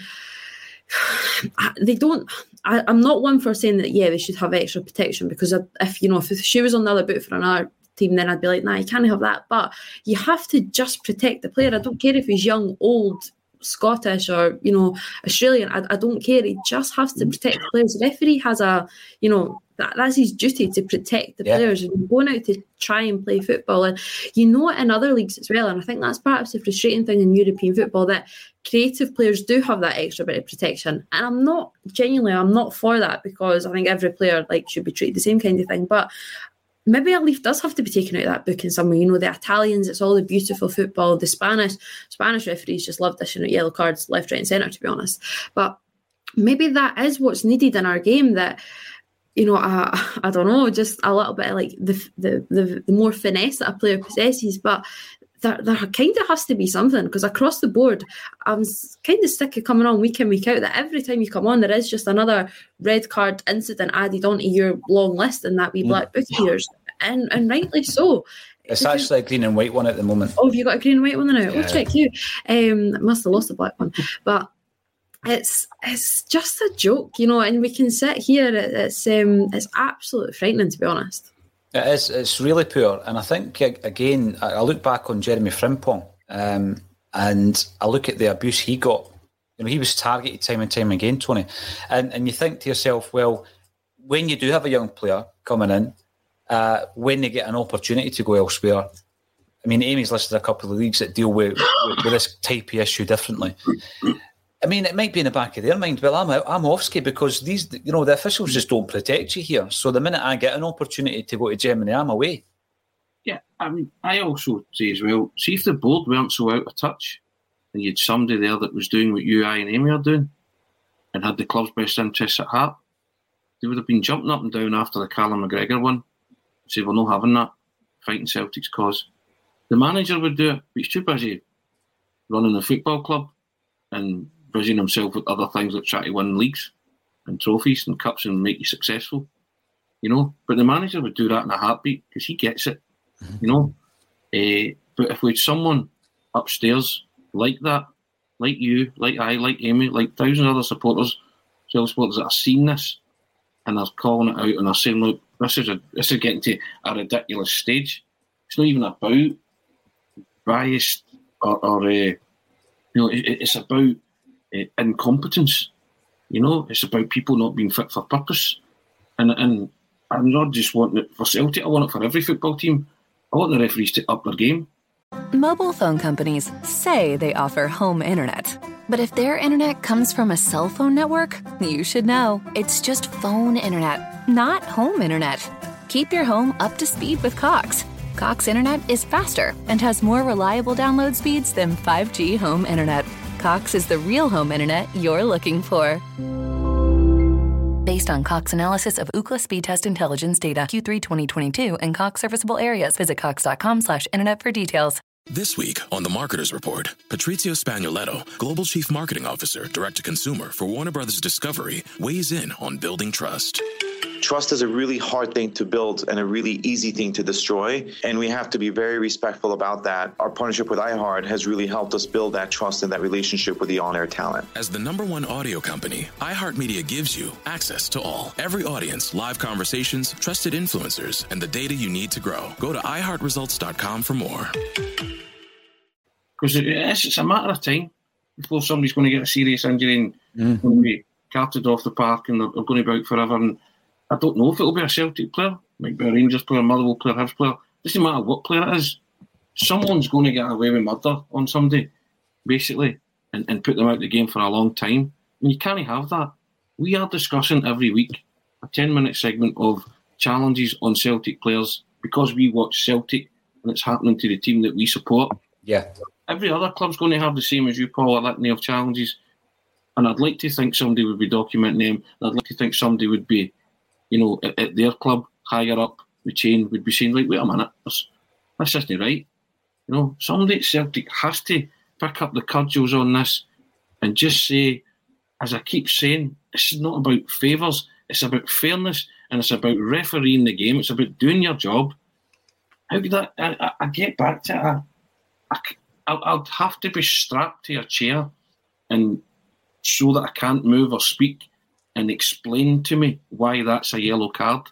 they don't... I, I'm not one for saying that, yeah, they should have extra protection, because if, you know, if she was on the other boot for another team, then I'd be like, nah, you can't have that. But you have to just protect the player. I don't care if he's young, old, Scottish, or, you know, Australian. I, I don't care. He just has to protect the players. The referee has a, you know, that, that's his duty, to protect the yeah. players, and going out to try and play football. And you know it in other leagues as well. And I think that's perhaps the frustrating thing in European football, that creative players do have that extra bit of protection. And I'm not, genuinely, I'm not for that, because I think every player like should be treated the same kind of thing. But maybe a leaf does have to be taken out of that book in some way. You know, the Italians, it's all the beautiful football. The Spanish Spanish referees just love dishing out yellow cards left, right and centre, to be honest. But maybe that is what's needed in our game, that, you know, I, I don't know, just a little bit of like the, the, the, the more finesse that a player possesses. But there, there kind of has to be something, because across the board, I'm kind of sick of coming on week in, week out, that every time you come on, there is just another red card incident added onto your long list in that wee black book of yours. And, and rightly so. It's actually a green and white one at the moment. Oh, have you got a green and white one now? Yeah. Oh, check you. Um, must have lost the black one, but it's it's just a joke, you know. And we can sit here. It's um, it's absolutely frightening, to be honest. It is. It's really poor, and I think again, I look back on Jeremy Frimpong, um, and I look at the abuse he got. You know, he was targeted time and time again, Tony, and and you think to yourself, well, when you do have a young player coming in. Uh, when they get an opportunity to go elsewhere, I mean, Amy's listed a couple of leagues that deal with, with, with this type of issue differently. I mean, it might be in the back of their mind, but I'm I'm offski because these, you know, the officials just don't protect you here. So the minute I get an opportunity to go to Germany, I'm away. Yeah, I mean, I also say as well, see if the board weren't so out of touch and you had somebody there that was doing what you, I and Amy are doing and had the club's best interests at heart, they would have been jumping up and down after the Callum McGregor one. Say, we're not having that, fighting Celtic's cause. The manager would do it, but he's too busy running a football club and busying himself with other things like trying to win leagues and trophies and cups and make you successful, you know. But the manager would do that in a heartbeat because he gets it, mm-hmm. you know. Uh, but if we had someone upstairs like that, like you, like I, like Amy, like thousands of other supporters, Celtic supporters that have seen this and they're calling it out and they're saying, look, This is a this is getting to a ridiculous stage. It's not even about bias or, or uh, you know, it, it's about uh, incompetence. You know, it's about people not being fit for purpose. And and I'm not just wanting it for Celtic. I want it for every football team. I want the referees to up their game. Mobile phone companies say they offer home internet. But if their internet comes from a cell phone network, you should know. It's just phone internet, not home internet. Keep your home up to speed with Cox. Cox internet is faster and has more reliable download speeds than five G home internet. Cox is the real home internet you're looking for. Based on Cox analysis of Ookla speed test intelligence data Q three twenty twenty-two and Cox serviceable areas. Visit cox.com slash internet for details. This week on The Marketer's Report, Patrizio Spagnoletto, Global Chief Marketing Officer, Direct-to-Consumer for Warner Brothers Discovery, weighs in on building trust. Trust is a really hard thing to build and a really easy thing to destroy, and we have to be very respectful about that. Our partnership with iHeart has really helped us build that trust and that relationship with the on-air talent. As the number one audio company, iHeartMedia gives you access to all. Every audience, live conversations, trusted influencers, and the data you need to grow. Go to i heart results dot com for more. Because it is, it's a matter of time before somebody's going to get a serious injury and mm. going to be carted off the park and they're, they're going to be out forever. And I don't know if it'll be a Celtic player, it might be a Rangers player, a Motherwell player, Hibs player. It doesn't matter what player it is. Someone's going to get away with murder on somebody, basically, and, and put them out of the game for a long time. And you can't have that. We are discussing every week a ten-minute segment of challenges on Celtic players because we watch Celtic and it's happening to the team that we support. Yeah. Every other club's going to have the same as you, Paul, a litany of challenges. And I'd like to think somebody would be documenting them. I'd like to think somebody would be, you know, at, at their club, higher up the chain, would be saying, like, wait a minute, this, this isn't right. You know, somebody at Celtic has to pick up the cudgels on this and just say, as I keep saying, it's not about favours, it's about fairness, and it's about refereeing the game, it's about doing your job. How could I, I, I get back to it? I, I, I'd have to be strapped to a chair and show that I can't move or speak and explain to me why that's a yellow card.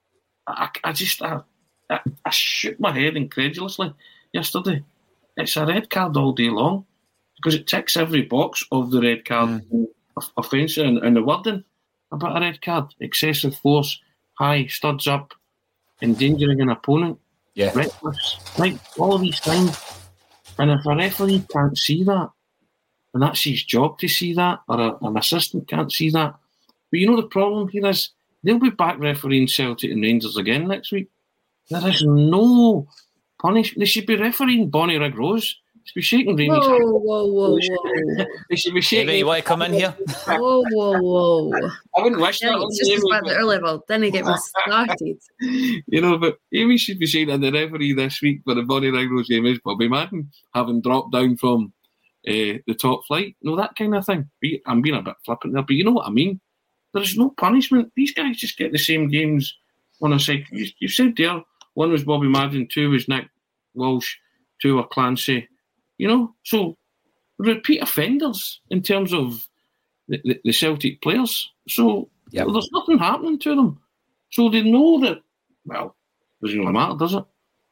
I, I just, I, I, I shook my head incredulously yesterday. It's a red card all day long because it ticks every box of the red card mm. offence and, and the wording about a red card. Excessive force, high, studs up, endangering an opponent, yeah. reckless, like all of these things. And if a referee can't see that, and that's his job to see that, or a, an assistant can't see that, but you know the problem here is they'll be back refereeing Celtic and Rangers again next week. There is no punishment. They should be refereeing Bonnie Rig Rose. They should be shaking Rainey's hand. Whoa, whoa, whoa, whoa. They should be shaking. Amy, you want to come in here? Whoa, whoa, whoa. I wouldn't wish yeah, that. It's just about the early level. Then he get me started. You know, but Amy should be saying, and the referee this week for the Bonnie Rig Rose game is Bobby Madden, having dropped down from uh, the top flight. You know, that kind of thing. I'm being a bit flippant there, but you know what I mean? There's no punishment. These guys just get the same games on a cycle. You, you said there, one was Bobby Madden, two was Nick Walsh, two were Clancy. You know, so repeat offenders in terms of the, the, the Celtic players. So yep. there's nothing happening to them. So they know that, well, it doesn't really matter, does it?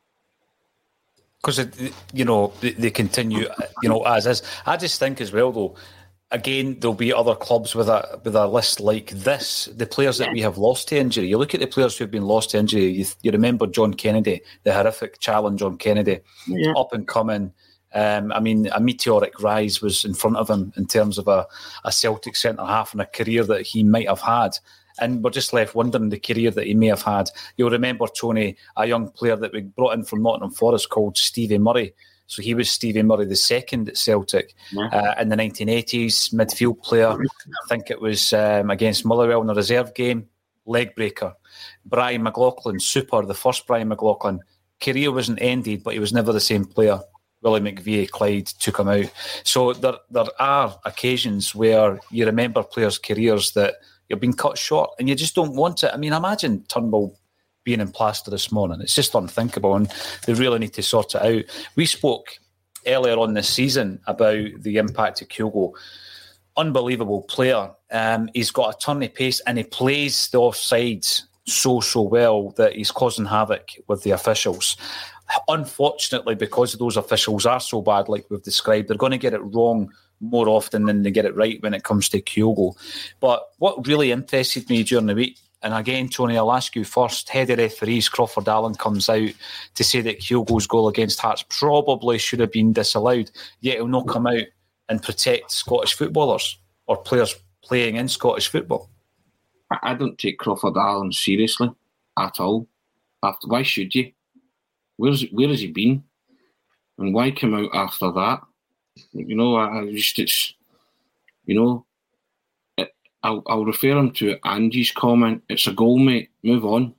Because, you know, they, they continue, you know, as is. I just think as well, though, again, there'll be other clubs with a with a list like this. The players that we have lost to injury. You look at the players who have been lost to injury. You, you remember John Kennedy, the horrific challenge on Kennedy, yeah. up and coming. Um, I mean, a meteoric rise was in front of him in terms of a, a Celtic centre-half and a career that he might have had. And we're just left wondering the career that he may have had. You'll remember, Tony, a young player that we brought in from Nottingham Forest called Stevie Murray. So he was Stevie Murray the second at Celtic yeah. uh, in the nineteen eighties, midfield player. I think it was um, against Motherwell in a reserve game, leg breaker. Brian McLaughlin, super, the first Brian McLaughlin. Career wasn't ended, but he was never the same player. Willie McVie, Clyde took him out. So there, there are occasions where you remember players' careers that you've been cut short and you just don't want it. I mean, imagine Turnbull being in plaster this morning. It's just unthinkable, and they really need to sort it out. We spoke earlier on this season about the impact of Kyogo. Unbelievable player. Um, he's got a turn of pace and he plays the offsides so, so well that he's causing havoc with the officials. Unfortunately, because those officials are so bad, like we've described, they're going to get it wrong more often than they get it right when it comes to Kyogo. But what really interested me during the week, and again, Tony, I'll ask you first, head of referees Crawford Allen comes out to say that Kyogo's goal against Hearts probably should have been disallowed, yet he'll not come out and protect Scottish footballers or players playing in Scottish football. I don't take Crawford Allen seriously at all. After, why should you? Where's where has he been? And why come out after that? You know, I, I just, it's, you know, it, I'll, I'll refer him to Angie's comment. It's a goal, mate. Move on.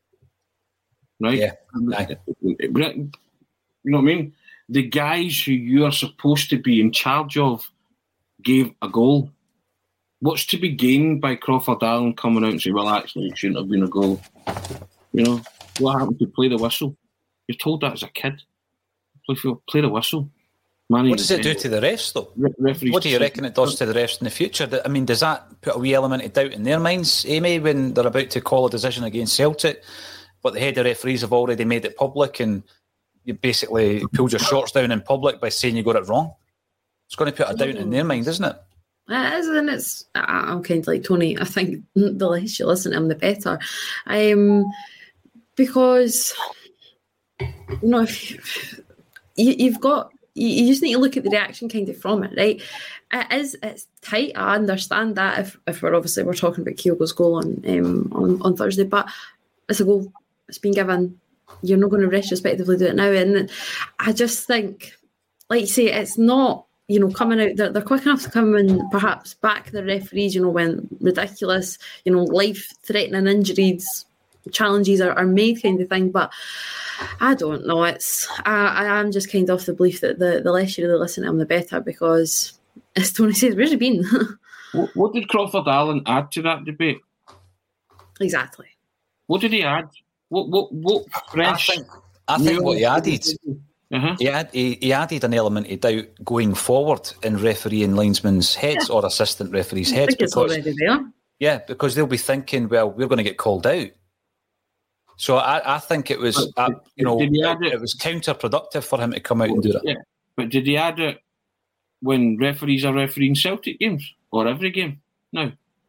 Right? Yeah. You know what I mean? The guys who you are supposed to be in charge of gave a goal. What's to be gained by Crawford Allen coming out and saying, well, actually, it shouldn't have been a goal? You know, what happened to play the whistle? You're told that as a kid. Play, play the whistle. Manny, what does it do to the refs, though? Re- what do you reckon it does to the refs in the future? I mean, does that put a wee element of doubt in their minds, Amy, when they're about to call a decision against Celtic, but the head of referees have already made it public and you basically pulled your shorts down in public by saying you got it wrong? It's going to put a doubt in their mind, isn't it? It is, and it's, I'm kind of like Tony. I think the less you listen to him, the better. Um, because, you know, if you, you've got, you, you just need to look at the reaction kind of from it, right? It is, it's tight. I understand that. If if we're obviously we're talking about Kyogo's goal on um on, on Thursday, but it's a goal. It's been given. You're not going to retrospectively do it now, and I just think, like you say, it's not. You know, coming out, they're, they're quick enough to come and perhaps back the referees, you know, when ridiculous, you know, life-threatening injuries, challenges are, are made kind of thing. But I don't know. It's I, I am just kind of off the belief that the, the less you really listen to him, the better, because, as Tony says, where's he been? what, what did Crawford Allen add to that debate? Exactly. What did he add? What, what, what fresh... I think, I think what he added... Uh-huh. He, had, he, he added an element of doubt going forward in referee and linesmen's heads yeah. or assistant referees' heads. I think it's because, already there. Yeah, because they'll be thinking, well, we're going to get called out. So I, I think it was, but, uh, you know, it, it? it was counterproductive for him to come out and do that. Yeah, but did he add it when referees are refereeing Celtic games or every game? No.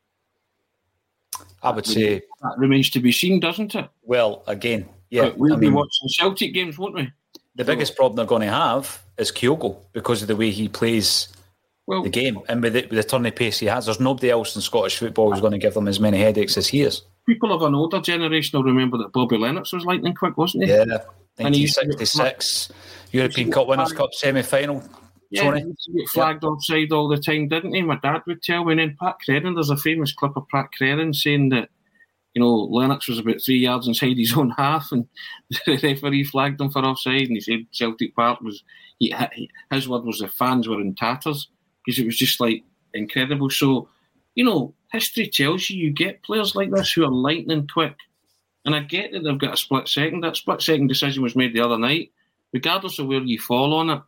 I would that say that remains to be seen, doesn't it? Well, again, yeah, but we'll I be mean, watching Celtic games, won't we? The so, biggest problem they're going to have is Kyogo because of the way he plays well, the game and with the, with the turn of pace he has. There's nobody else in Scottish football who's going to give them as many headaches as he is. People of an older generation will remember that Bobby Lennox was lightning quick, wasn't he? Yeah, nineteen sixty-six European Cup Winners' Cup semi-final. Yeah, Tony. He used to get flagged yeah. offside all the time, didn't he? My dad would tell me. And then Pat Creran, there's a famous clip of Pat Creran saying that, you know, Lennox was about three yards inside his own half and the referee flagged him for offside and he said Celtic Park was, he, he, his word was the fans were in tatters because it was just like incredible. So, you know, history tells you you get players like this who are lightning quick. And I get that they've got a split second. That split second decision was made the other night regardless of where you fall on it,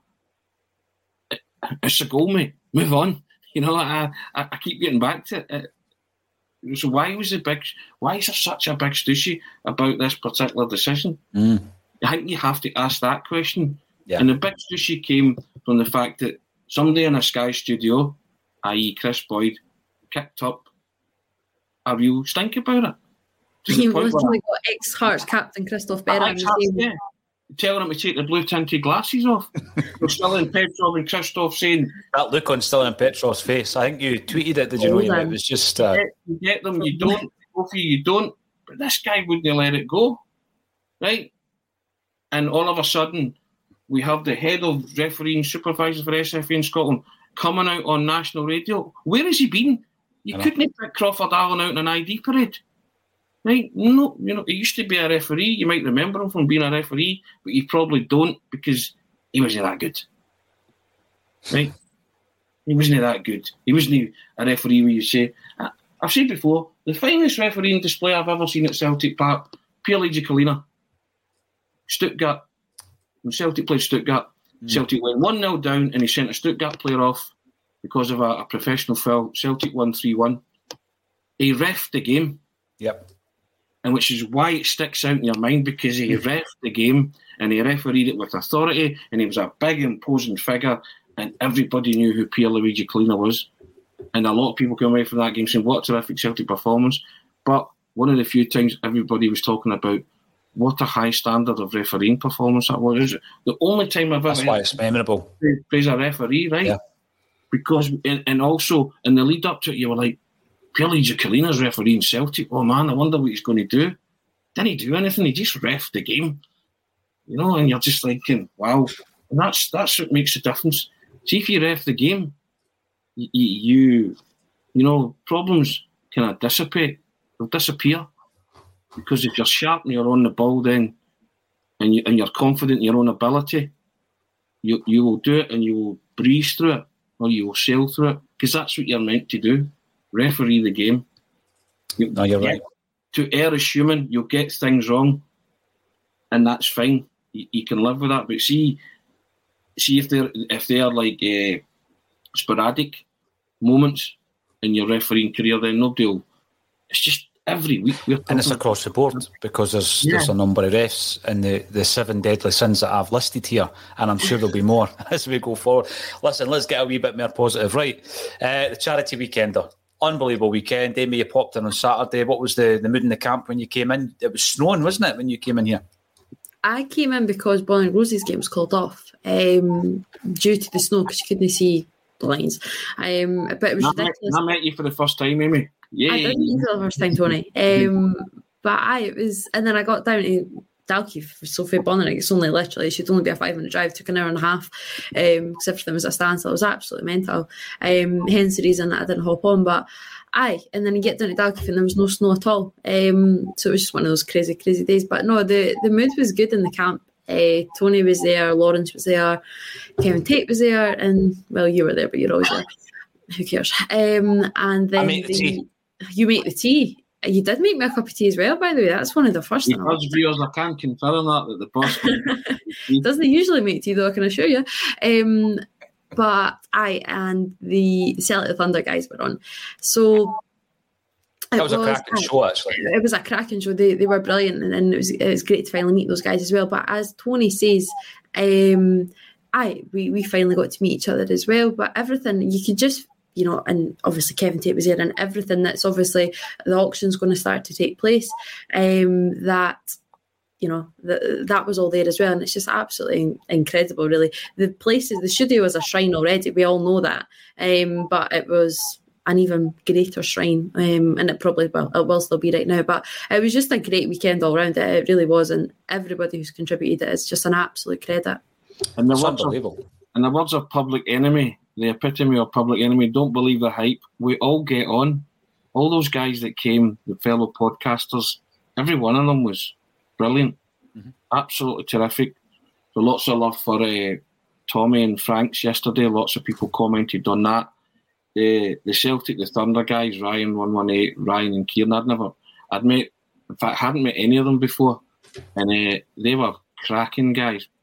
it it's a goal, mate. Move on. You know, I, I, I keep getting back to it. So why was the big? Why is there such a big stushy about this particular decision? Mm. I think you have to ask that question. Yeah. And the big stushy came from the fact that somebody in a Sky studio, that is. Chris Boyd, kicked up a real stink about it. He literally got ex-Hearts captain Christoph Berra. Yeah. Telling him to take the blue tinted glasses off. We're still in Petrov and Christoph saying that look on still in Petrov's face. I think you tweeted it, did you know? You it was just uh... you, get, you get them, you don't. Go for you, you don't. But this guy wouldn't let it go, right? And all of a sudden, we have the head of refereeing supervisors for S F A in Scotland coming out on national radio. Where has he been? You couldn't have put Crawford Allen out in an I D parade. Right? No, you know, he used to be a referee. You might remember him from being a referee, but you probably don't because he wasn't that good. Right? He wasn't that good. He wasn't a referee where you say, I've said before, the finest refereeing display I've ever seen at Celtic Park, Pierluigi Collina. Stuttgart. When Celtic played Stuttgart, mm. Celtic went one nil down and he sent a Stuttgart player off because of a, a professional foul. Celtic won three one. He reffed the game. Yep. And which is why it sticks out in your mind, because he reffed the game and he refereed it with authority and he was a big imposing figure and everybody knew who Pierluigi Collina was. And a lot of people came away from that game saying, what a terrific Celtic performance. But one of the few times everybody was talking about what a high standard of refereeing performance that was. The only time I've ever... That's why it's memorable. Praise a referee, right? Yeah. Because, and, and also, in the lead up to it, you were like, Pierluigi Collina's refereeing Celtic. Oh man, I wonder what he's going to do. Didn't he do anything? He just reffed the game. You know, and you're just thinking, wow. And that's that's what makes the difference. See, if you ref the game, you, you, you know, problems kind of dissipate. They'll disappear. Because if you're sharp and you're on the ball then, and, you, and you're confident in your own ability, you you will do it and you will breeze through it, or you will sail through it, because that's what you're meant to do. Referee the game. You, no, you're right. To err is human. You'll get things wrong, and that's fine. You, you can live with that. But see, see if they're if they are like uh, sporadic moments in your refereeing career, then nobody will. It's just every week we're and it's across the board because there's yeah. there's a number of refs in the, the seven deadly sins that I've listed here, and I'm sure there'll be more as we go forward. Listen, let's get a wee bit more positive. Right, uh, the charity weekender. Unbelievable weekend. Amy, you popped in on Saturday. What was the, the mood in the camp when you came in? It was snowing, wasn't it, when you came in here? I came in because Boiling Roses game was called off um, due to the snow because you couldn't see the lines. Um, but it was I ridiculous. Met, I met you for the first time, Amy. Yeah, I didn't meet you for the first time, Tony. Um, but I it was, and then I got down to Dalkeith for Sophie Bonner. It's only literally, it should only be a five minute drive. It took an hour and a half because um, everything was a standstill. It was absolutely mental. Um, hence the reason that I didn't hop on. But aye, and then you get down to Dalkeith and there was no snow at all. Um, so it was just one of those crazy, crazy days. But no, the, the mood was good in the camp. Uh, Tony was there, Lawrence was there, Kevin Tate was there, and well, you were there, but you're always there. Who cares? Um, and then I make the the, tea. You make the tea. You did make me a cup of tea as well, by the way. That's one of the first things. Because viewers, I can confirm that that the boss doesn't usually make tea, though, I can assure you. Um, but I and the Celtic Thunder guys were on, so that was, was a cracking show. Actually, it was a cracking show. They they were brilliant, and, and it was it was great to finally meet those guys as well. But as Tony says, um, I we we finally got to meet each other as well. But everything you could just. You know, and obviously Kevin Tate was there, and everything that's obviously the auction's going to start to take place. Um, that, you know, the, that was all there as well, and it's just absolutely incredible. Really, the places, the studio was a shrine already. We all know that, um, but it was an even greater shrine, um, and it probably well, it will still be right now. But it was just a great weekend all round. It, it really was, and everybody who's contributed it is just an absolute credit. And the words of, and the words of Public Enemy. The epitome of Public Enemy, don't believe the hype. We all get on. All those guys that came, the fellow podcasters, every one of them was brilliant. Mm-hmm. Absolutely terrific. So lots of love for uh, Tommy and Franks yesterday. Lots of people commented on that. The the Celtic, the Thunder guys, Ryan one one eight, Ryan and Kieran, I'd never, I'd met, in fact, hadn't met any of them before. And uh, they were cracking guys.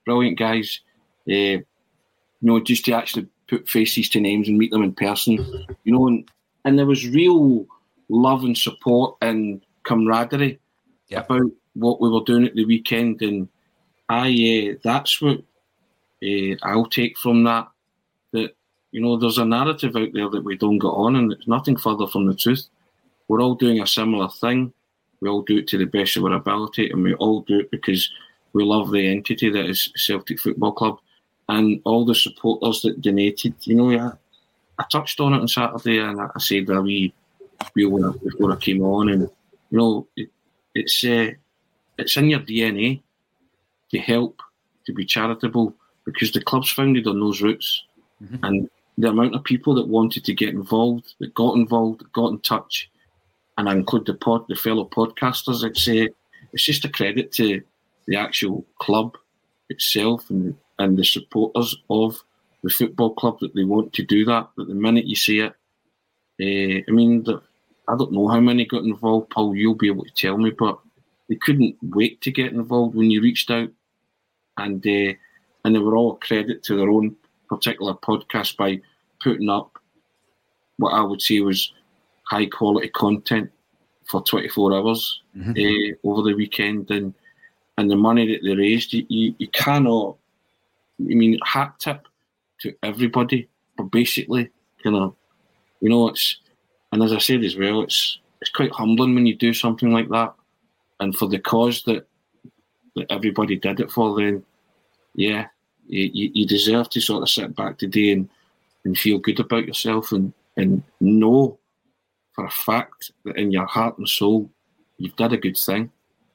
brilliant guys. Uh, you know, just to actually put faces to names and meet them in person, you know, and, and there was real love and support and camaraderie yeah. about what we were doing at the weekend, and I uh, that's what uh, I'll take from that. That you know, there's a narrative out there that we don't get on, and it's nothing further from the truth. We're all doing a similar thing. We all do it to the best of our ability, and we all do it because we love the entity that is Celtic Football Club, and all the supporters that donated. You know, I, I touched on it on Saturday, and I said a wee real before I came on, and you know, it, it's uh, it's in your D N A to help, to be charitable, because the club's founded on those roots, mm-hmm. and the amount of people that wanted to get involved, that got involved, that got in touch, and I include the pod, the fellow podcasters. I'd say it's just a credit to the actual club itself and and the supporters of the football club that they want to do that. That the minute you see it, uh, I mean, the, I don't know how many got involved, Paul. You'll be able to tell me, but they couldn't wait to get involved when you reached out, and uh, and they were all a credit to their own particular podcast by putting up what I would say was high quality content for twenty-four hours mm-hmm. uh, over the weekend, and and the money that they raised, you, you, you cannot. I mean, hat tip to everybody, but basically, kind of, you know, it's, and as I said as well, it's it's quite humbling when you do something like that, and for the cause that that everybody did it for. Then, yeah, you, you deserve to sort of sit back today and, and feel good about yourself, and and know for a fact that in your heart and soul you've done a good thing.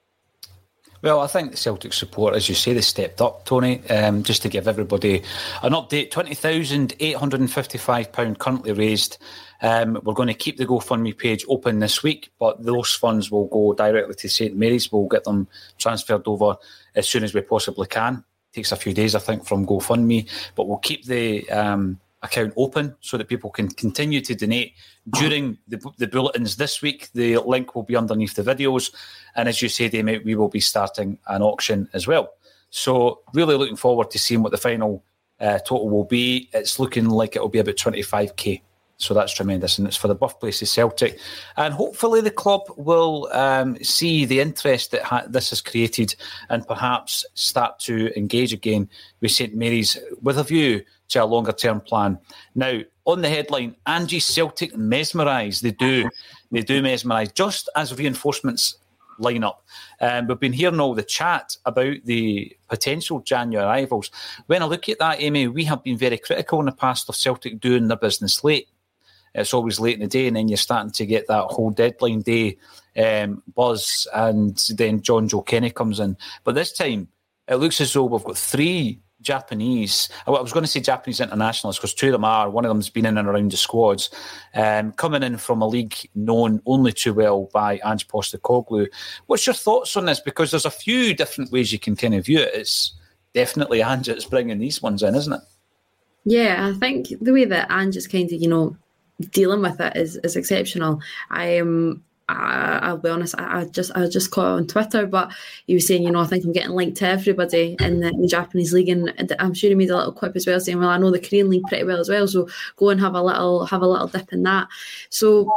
Well, I think the Celtic support, as you say, they stepped up, Tony. Um, just to give everybody an update, twenty thousand eight hundred fifty-five pounds currently raised. Um, we're going to keep the GoFundMe page open this week, but those funds will go directly to Saint Mary's. We'll get them transferred over as soon as we possibly can. It takes a few days, I think, from GoFundMe, but we'll keep the um, account open so that people can continue to donate during the, the bulletins this week. The link will be underneath the videos, and as you say, Damien, we will be starting an auction as well. So really looking forward to seeing what the final uh, total will be. It's looking like it will be about twenty-five k, so that's tremendous, and it's for the birthplace of Celtic, and hopefully the club will um, see the interest that ha- this has created and perhaps start to engage again with Saint Mary's with a view to a longer term plan. Now, on the headline, Angie Celtic mesmerise. They do. They do mesmerise, just as reinforcements line up. Um, we've been hearing all the chat about the potential January arrivals. When I look at that, Amy, we have been very critical in the past of Celtic doing their business late. It's always late in the day, and then you're starting to get that whole deadline day um, buzz, and then John Joe Kenny comes in. But this time, it looks as though we've got three Japanese, I was going to say Japanese internationalists, because two of them are, one of them's been in and around the squads, um, coming in from a league known only too well by Ange Postecoglou. What's your thoughts on this? Because there's a few different ways you can kind of view it. It's definitely Ange that's bringing these ones in, isn't it? Yeah, I think the way that Ange is kind of, you know, dealing with it is, is exceptional. I am... I, I'll be honest, I, I just I just caught it on Twitter, but he was saying, you know, I think I'm getting linked to everybody in the, in the Japanese league, and I'm sure he made a little quip as well, saying, well, I know the Korean league pretty well as well, so go and have a little have a little dip in that. So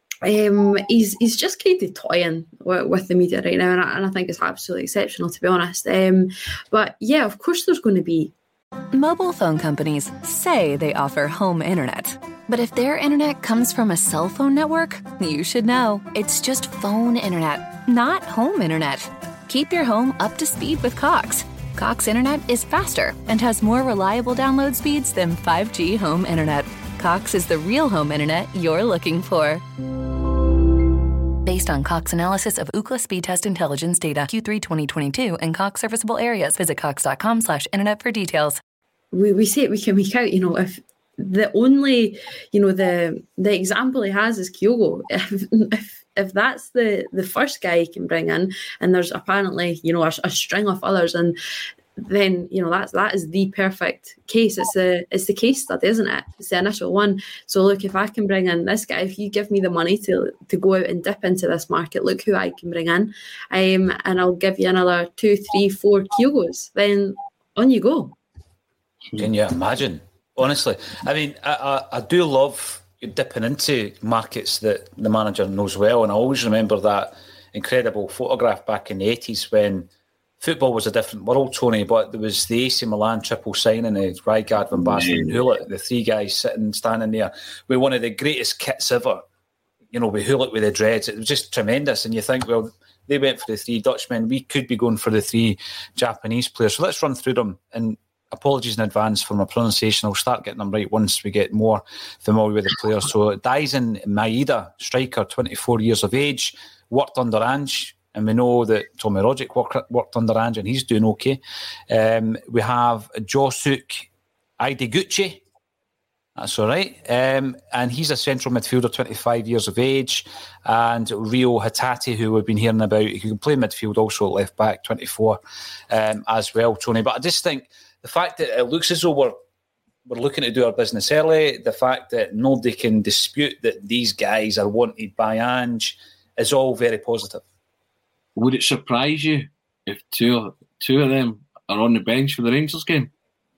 um, he's he's just kind of toying with, with the media right now, and I, and I think it's absolutely exceptional, to be honest. Um, but yeah, of course, there's going to be. Mobile phone companies say they offer home internet. But if their internet comes from a cell phone network, you should know. It's just phone internet, not home internet. Keep your home up to speed with Cox. Cox internet is faster and has more reliable download speeds than five G home internet. Cox is the real home internet you're looking for. Based on Cox analysis of Ookla speed test intelligence data Q three twenty twenty-two and Cox serviceable areas. Visit cox.com slash internet for details. We we say it week in, week out, you know, if the only, you know, the the example he has is Kyogo. If, if if that's the, the first guy he can bring in, and there's apparently, you know, a, a string of others, and then, you know, that's that is the perfect case. It's the it's the case study, isn't it? It's the initial one. So look, if I can bring in this guy, if you give me the money to to go out and dip into this market, look who I can bring in, um, and I'll give you another two, three, four Kyogos. Then on you go. Can you imagine? Honestly, I mean, I, I, I do love dipping into markets that the manager knows well, and I always remember that incredible photograph back in the eighties when football was a different world, Tony, but there was the A C Milan triple signing of Rijkaard, Van Basten and Hullet, the three guys sitting, standing there with one of the greatest kits ever, you know, with Hullet with the dreads. It was just tremendous. And you think, well, they went for the three Dutchmen. We could be going for the three Japanese players. So let's run through them. And apologies in advance for my pronunciation. I'll start getting them right once we get more familiar with the players. So Daisen Maeda, striker, twenty-four years of age, worked under Ange. And we know that Tommy Rogic worked, worked under Ange and he's doing okay. Um, we have Josuke Ideguchi. That's all right. Um, and he's a central midfielder, twenty-five years of age. And Rio Hatate, who we've been hearing about, who can play midfield, also at left back, twenty-four um, as well, Tony. But I just think the fact that it looks as though we're, we're looking to do our business early, the fact that nobody can dispute that these guys are wanted by Ange is all very positive. Would it surprise you if two, two of them are on the bench for the Rangers game?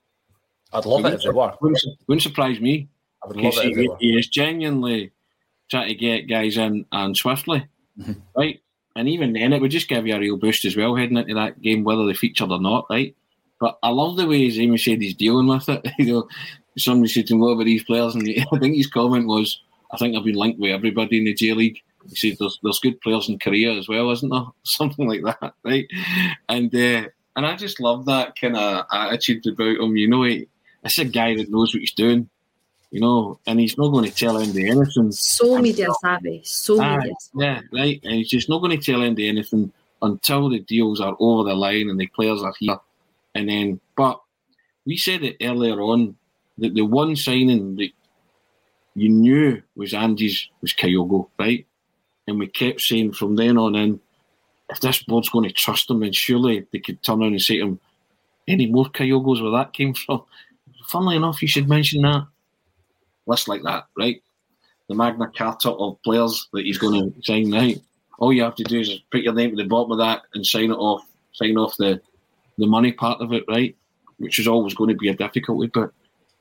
I'd love it, it if they were. Wouldn't, wouldn't surprise me. I would love it if he, they were. He is genuinely trying to get guys in and swiftly, mm-hmm. right? And even then, it would just give you a real boost as well heading into that game, whether they featured or not, right? But I love the way Amy said he's dealing with it. You know, somebody said to him, what about these players? And I think his comment was, I think I've been linked with everybody in the J League. He said, there's, there's good players in Korea as well, isn't there? Something like that, right? And uh, and I just love that kind of attitude about him. You know, he, it's a guy that knows what he's doing, you know, and he's not going to tell anybody anything. So media savvy, so ah, media savvy. Yeah, right. And he's just not going to tell anybody anything until the deals are over the line and the players are here. And then, but we said it earlier on that the one signing that you knew was Andy's was Kyogo, right? And we kept saying from then on in, if this board's going to trust him, then surely they could turn around and say to him, any more Kyogos where that came from? Funnily enough, you should mention that. List like that, right? The Magna Carta of players that he's going to sign now. All you have to do is put your name at the bottom of that and sign it off, sign off the, the money part of it, right? Which is always going to be a difficulty, but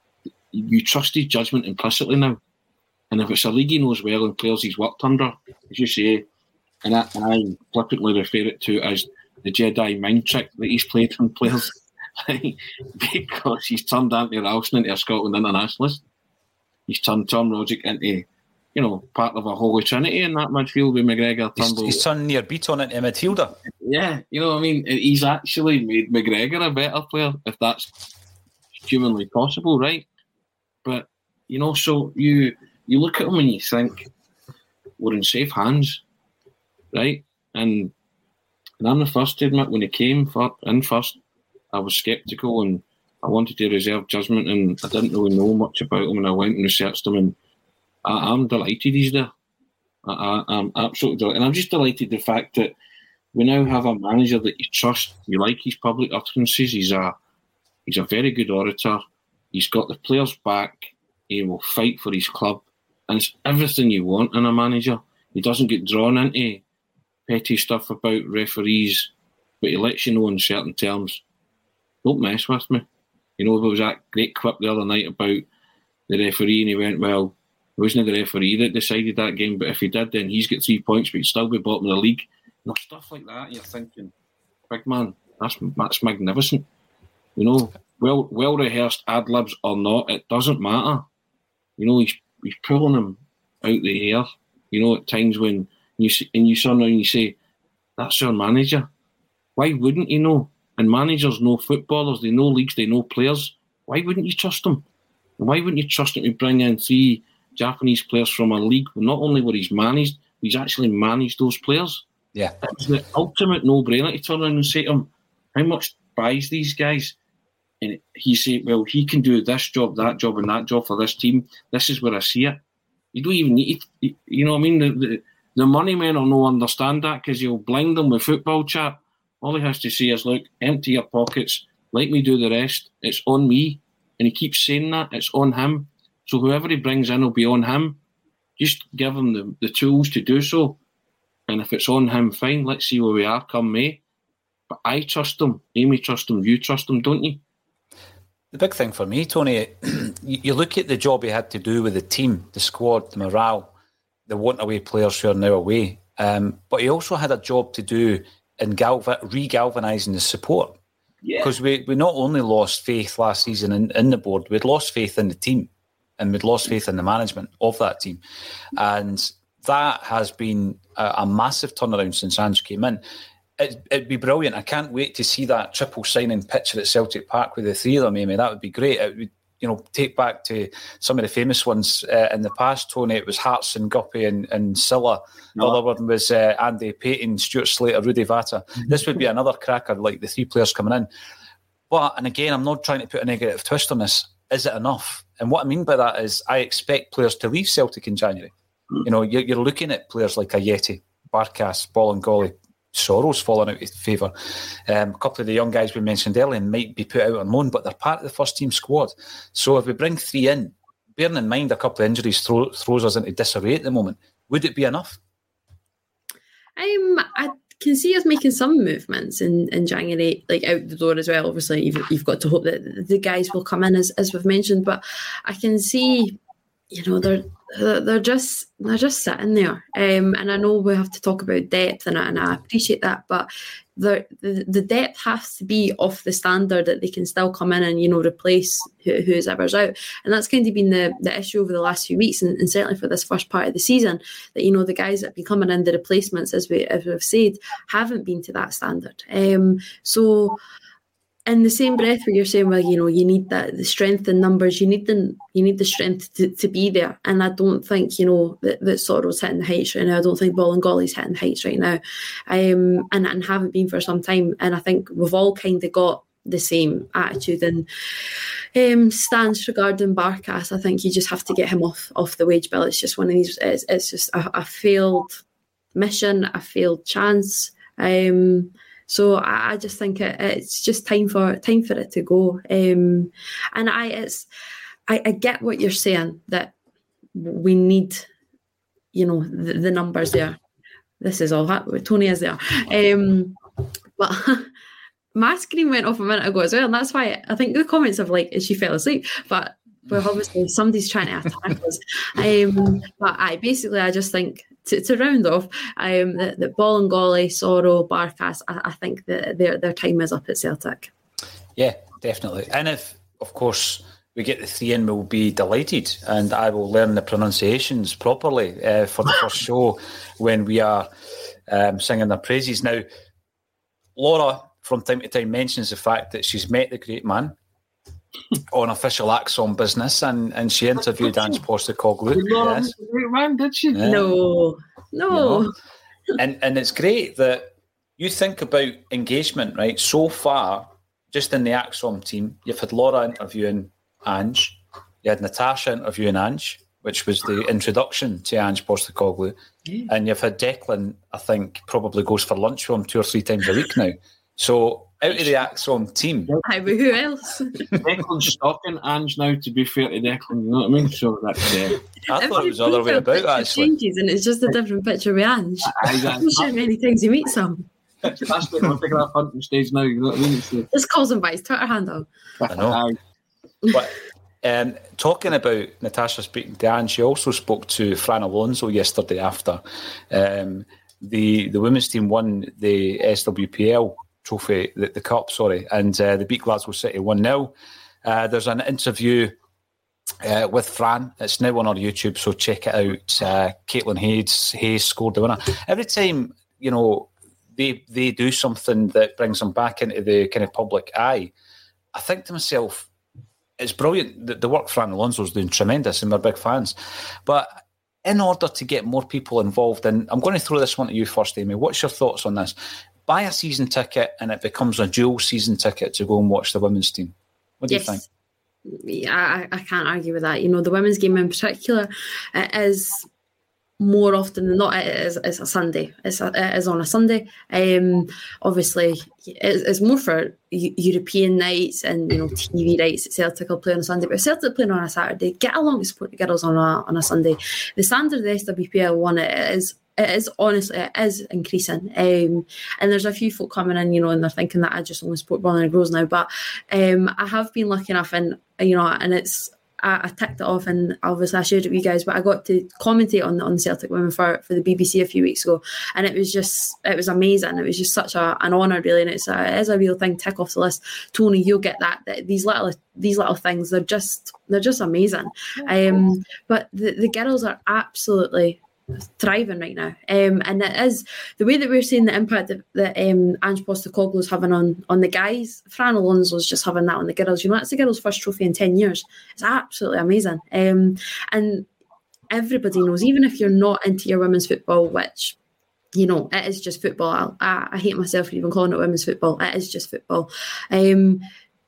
you trust his judgment implicitly now. And if it's a league he knows well and players he's worked under, as you say, and I, and I flippantly refer it to as the Jedi mind trick that he's played on players, because he's turned Anthony Ralston into a Scotland internationalist. He's turned Tom Rogic into, you know, part of a holy trinity in that midfield with McGregor. He's, Turnbull. he's turned Near Beaton into a midfielder. Yeah, you know what I mean? He's actually made McGregor a better player, if that's humanly possible, right? But, you know, so you... You look at him and you think, we're in safe hands, right? And and I'm the first to admit, when he came for, in first, I was sceptical and I wanted to reserve judgment, and I didn't really know much about him, and I went and researched him, and I, I'm delighted he's there. I, I, I'm absolutely delighted. And I'm just delighted the fact that we now have a manager that you trust, you like his public utterances, he's a, he's a very good orator, he's got the players back, he will fight for his club. And it's everything you want in a manager. He doesn't get drawn into petty stuff about referees, but he lets you know in certain terms, don't mess with me. You know, there was that great quip the other night about the referee, and he went, well, it wasn't the referee that decided that game, but if he did, then he's got three points, but he'd still be bottom of the league. You know, stuff like that, you're thinking, big man, that's, that's magnificent. You know, well, well-rehearsed ad-libs or not, it doesn't matter. You know, he's He's pulling him out the air, you know, at times when you see, and you turn around and you say, that's our manager. Why wouldn't you know? And managers know footballers, they know leagues, they know players. Why wouldn't you trust him? And why wouldn't you trust him to bring in three Japanese players from a league, not only where he's managed, he's actually managed those players? Yeah. It's the ultimate no-brainer to turn around and say to him, how much buys these guys? And he said, well, he can do this job, that job, and that job for this team. This is where I see it. You don't even need it. You know what I mean? The, the, the money men will not understand that because you'll blind them with football chat. All he has to say is, look, empty your pockets. Let me do the rest. It's on me. And he keeps saying that. It's on him. So whoever he brings in will be on him. Just give him the, the tools to do so. And if it's on him, fine. Let's see where we are come May. But I trust him. Amy trusts him. You trust him, don't you? The big thing for me, Tony, you look at the job he had to do with the team, the squad, the morale, the want away players who are now away. Um, but he also had a job to do in galva- re-galvanising the support. Because yeah. we, we not only lost faith last season in, in the board, we'd lost faith in the team and we'd lost faith in the management of that team. And that has been a, a massive turnaround since Ange came in. It, it'd be brilliant. I can't wait to see that triple signing picture at Celtic Park with the three of them, Amy. That would be great. It would, you know, take back to some of the famous ones uh, in the past, Tony. It was Hearts and Guppy and, and Silla. The no. other one was uh, Andy Payton, Stuart Slater, Rudy Vata. This would be another cracker, like the three players coming in. But, and again, I'm not trying to put a negative twist on this. Is it enough? And what I mean by that is I expect players to leave Celtic in January. Mm. You know, you're, you're looking at players like Ajeti, Barkas, Bolingoli, Soros falling out of favour. Um, a couple of the young guys we mentioned earlier might be put out on loan, but they're part of the first team squad. So if we bring three in, bearing in mind a couple of injuries throw, throws us into disarray at the moment, would it be enough? Um, I can see us making some movements in, in January, like out the door as well. Obviously, you've, you've got to hope that the guys will come in, as, as we've mentioned, but I can see, you know, they're they're just they're just sitting there, um, and I know we have to talk about depth, and I, and I appreciate that, but the, the the depth has to be off the standard that they can still come in and, you know, replace who, who's ever's out, and that's kind of been the, the issue over the last few weeks, and, and certainly for this first part of the season, that, you know, the guys that have been coming in, the replacements, as we as we've said, haven't been to that standard. Um, so. In the same breath where you're saying, well, you know, you need that the strength in numbers, you need the you need the strength to, to be there. And I don't think, you know, that, that Sorrow's hitting the heights right now. I don't think Bolingoli's hitting the heights right now, um, and, and haven't been for some time. And I think we've all kind of got the same attitude and um, stance regarding Barkas. I think you just have to get him off off the wage bill. It's just one of these. It's, it's just a, a failed mission, a failed chance. Um, So I, I just think it, it's just time for time for it to go. Um, and I, it's, I, I get what you're saying, that we need, you know, the, the numbers there. This is all that Tony is there. Um, but my screen went off a minute ago as well, and that's why I think the comments have like, she fell asleep. But well, obviously somebody's trying to attack us. Um, but I basically I just think. To, to round off, um, that, that Bolingoli, Sorrow, Barkas, I, I think that their their time is up at Celtic. Yeah, definitely. And if, of course, we get the three in, we'll be delighted, and I will learn the pronunciations properly uh, for the first show when we are um, singing their praises. Now, Laura, from time to time, mentions the fact that she's met the great man on official Axon business, and, and she interviewed Ange Postecoglou. Yes. Great man, did she? Yeah. No, no. You know? And and it's great that you think about engagement, right? So far, just in the Axon team, you've had Laura interviewing Ange, you had Natasha interviewing Ange, which was the introduction to Ange Postecoglou, yeah. And you've had Declan, I think, probably goes for lunch with him two or three times a week now. So out of the Axon team. Hi, but who else? Declan's stalking Ange now, to be fair to Declan, you know what I mean? So that's uh, I thought it was the other way about, actually. Changes and it's just a different picture with Ange. I'm sure many times you meet some. That's what I'm picking up hunting stage now, you know what I mean? So. Just calls him by his Twitter handle. I know. But um, talking about Natasha speaking to Ange, she also spoke to Fran Alonso yesterday after um, the, the women's team won the S W P L trophy, the, the cup, sorry, and uh, they beat Glasgow City one nil. Uh, there's an interview uh, with Fran. It's now on our YouTube, so check it out. Uh, Caitlin Hayes, Hayes scored the winner. Every time, you know, they they do something that brings them back into the kind of public eye, I think to myself, it's brilliant. The, the work Fran Alonso's doing tremendous, and we're big fans. But in order to get more people involved, and I'm going to throw this one to you first, Amy. What's your thoughts on this? Buy a season ticket and it becomes a dual season ticket to go and watch the women's team. What do yes. you think? Yeah, I, I can't argue with that. You know, the women's game in particular, it is more often than not, it is it's a Sunday. It's a, it is on a Sunday. Um, obviously, it, it's more for U- European nights and, you know, T V nights that Celtic will play on a Sunday. But if Celtic playing on a Saturday, get along to support the girls on a on a Sunday. The standard of the S W P L one, it is it is honestly it is increasing. Um, and there's a few folk coming in, you know, and they're thinking that I just only support Brother and Grows now. But um, I have been lucky enough, and you know, and it's. I, I ticked it off, and obviously I shared it with you guys, but I got to commentate on the, on the Celtic women for, for the B B C a few weeks ago, and it was just it was amazing. It was just such a, an honour, really, and it's a, it is a real thing. Tick off the list, Tony. You'll get that. that these little these little things, they're just they're just amazing. Um, but the, the girls are absolutely thriving right now, um, and it is the way that we're seeing the impact that, that um, Ange Postecoglou is having on on the guys. Fran Alonso's just having that on the girls. You know, that's the girls' first trophy in ten years. It's absolutely amazing, um, and everybody knows, even if you're not into your women's football, which, you know, it is just football. I, I hate myself for even calling it women's football. It is just football. Um,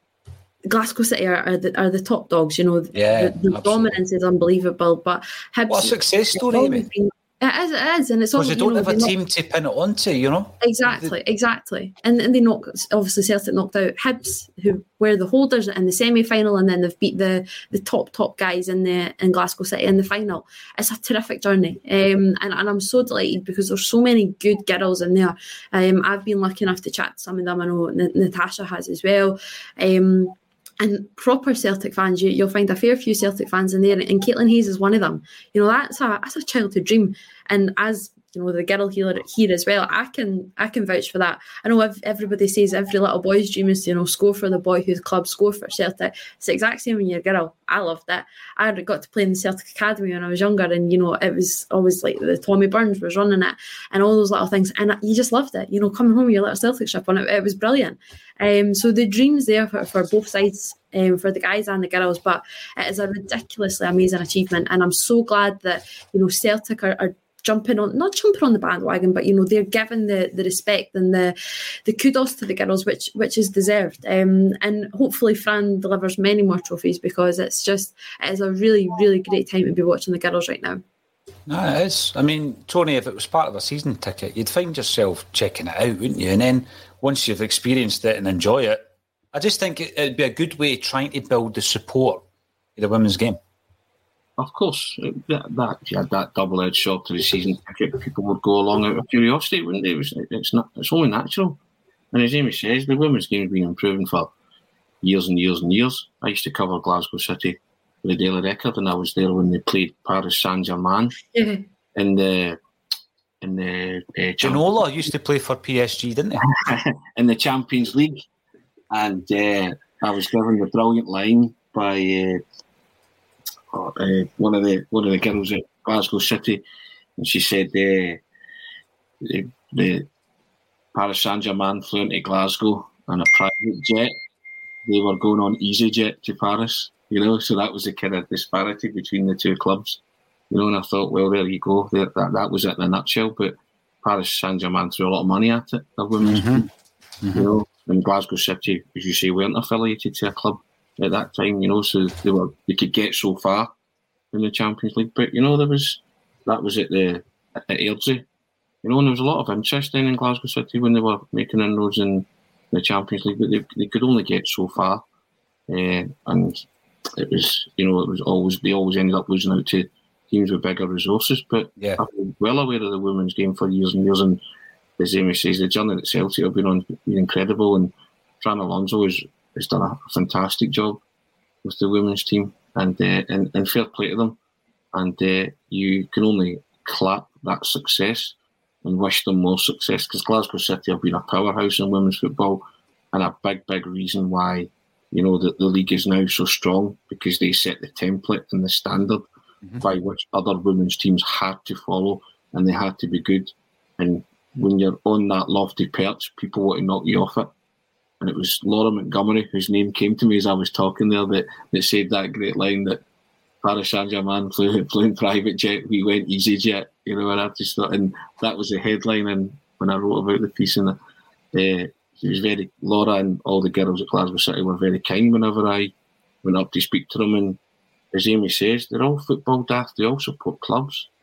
Glasgow City are, are, the, are the top dogs, you know. Yeah, the, the dominance is unbelievable. But Hibs, what a success story, Amy. Been, it is, it is, and it's because all, you don't you know, have a not, team to pin it onto, you know. Exactly, the, exactly, and and they knock obviously Celtic knocked out Hibs, who were the holders in the semi final, and then they've beat the the top top guys in the in Glasgow City in the final. It's a terrific journey, um, and and I'm so delighted because there's so many good girls in there. Um, I've been lucky enough to chat to some of them. I know N- Natasha has as well. Um, And proper Celtic fans, you, you'll find a fair few Celtic fans in there, and Caitlin Hayes is one of them. You know, that's a that's a childhood dream. And as you know, the girl here, here as well, I can I can vouch for that. I know if everybody says every little boy's dream is to, you know, score for the boyhood club, score for Celtic. It's the exact same when you're a girl. I loved it. I got to play in the Celtic Academy when I was younger, and, you know, it was always like the Tommy Burns was running it and all those little things. And you just loved it. You know, coming home with your little Celtic ship on it, it was brilliant. Um, so the dream's there for, for both sides, um, for the guys and the girls, but it is a ridiculously amazing achievement. And I'm so glad that, you know, Celtic are, are jumping on, not jumping on the bandwagon, but, you know, they're giving the, the respect and the the kudos to the girls, which which is deserved. Um, and hopefully Fran delivers many more trophies, because it's just, it is a really, really great time to be watching the girls right now. No, it is. I mean, Tony, if it was part of a season ticket, you'd find yourself checking it out, wouldn't you? And then once you've experienced it and enjoy it, I just think it, it'd be a good way trying to build the support of the women's game. Of course, that, that if you had that double-edged sword to the season ticket, people would go along out of curiosity, wouldn't they? It was, it's not. It's only natural. And as Amy says, the women's game has been improving for years and years and years. I used to cover Glasgow City for the Daily Record, and I was there when they played Paris Saint-Germain yeah. in the in the uh, Ginola used to play for P S G, didn't he? in the Champions League, and uh, I was given the brilliant line by uh, oh, uh, one of the one of the girls at Glasgow City, and she said uh, the, the Paris Saint-Germain flew into Glasgow on a private jet. They were going on EasyJet to Paris, you know, so that was the kind of disparity between the two clubs. You know, and I thought, well, there you go. There, that, that was it in a nutshell. But Paris Saint-Germain threw a lot of money at it, the women's mm-hmm. team. Mm-hmm. You know, and Glasgow City, as you say, weren't affiliated to a club at that time, you know, so they were they could get so far in the Champions League. But, you know, there was that was at the at Airdrie. You know, and there was a lot of interest then in Glasgow City when they were making inroads in the Champions League, but they, they could only get so far. Uh, and it was, you know, it was always, they always ended up losing out to teams with bigger resources. But yeah. I've been well aware of the women's game for years and years. And as Amy says, the journey that Celtic have been on has been incredible. And Fran Alonso has, has done a fantastic job with the women's team. And, uh, and, and fair play to them. And uh, you can only clap that success and wish them more success, because Glasgow City have been a powerhouse in women's football, and a big, big reason why, you know, the, the league is now so strong, because they set the template and the standard mm-hmm. by which other women's teams had to follow, and they had to be good. And when you're on that lofty perch, people want to knock you off it. And it was Laura Montgomery, whose name came to me as I was talking there, that, that said that great line that Paris Saint-Germain flew, flew in private jet, we went EasyJet, you know, and I just thought, and that was the headline. And when I wrote about the piece, and uh, she was very, Laura and all the girls at Glasgow City were very kind whenever I went up to speak to them. And as Amy says, they're all football daft, they all support clubs.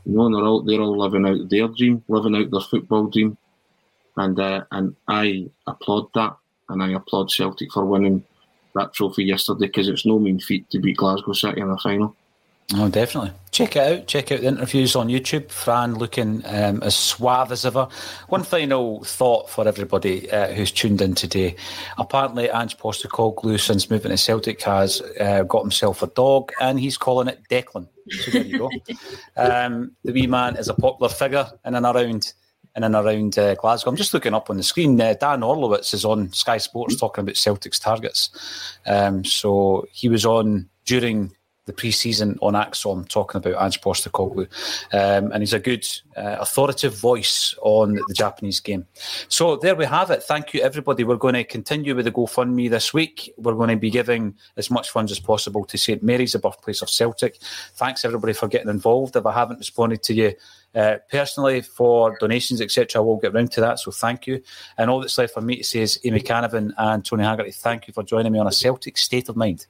You know, and they're all they're all living out their dream, living out their football dream, and uh, and I applaud that, and I applaud Celtic for winning that trophy yesterday, because it's no mean feat to beat Glasgow City in the final. Oh, definitely. Check it out. Check out the interviews on YouTube. Fran looking um, as suave as ever. One final thought for everybody uh, who's tuned in today. Apparently, Ange Postecoglou, since moving to Celtic, has uh, got himself a dog, and he's calling it Declan. So there you go. um, the wee man is a popular figure in and around in and around uh, Glasgow. I'm just looking up on the screen. Uh, Dan Orlowitz is on Sky Sports talking about Celtic's targets. Um, so he was on during the pre-season on Axom talking about Ange Postecoglou, um, and he's a good uh, authoritative voice on the Japanese game. So there we have it. Thank you, everybody. We're going to continue with the GoFundMe this week. We're going to be giving as much funds as possible to Saint Mary's, the birthplace of Celtic. Thanks, everybody, for getting involved. If I haven't responded to you uh, personally for donations, et cetera, I will get round to that, so thank you. And all that's left for me to say is Amy Canavan and Tony Haggerty, thank you for joining me on A Celtic State of Mind.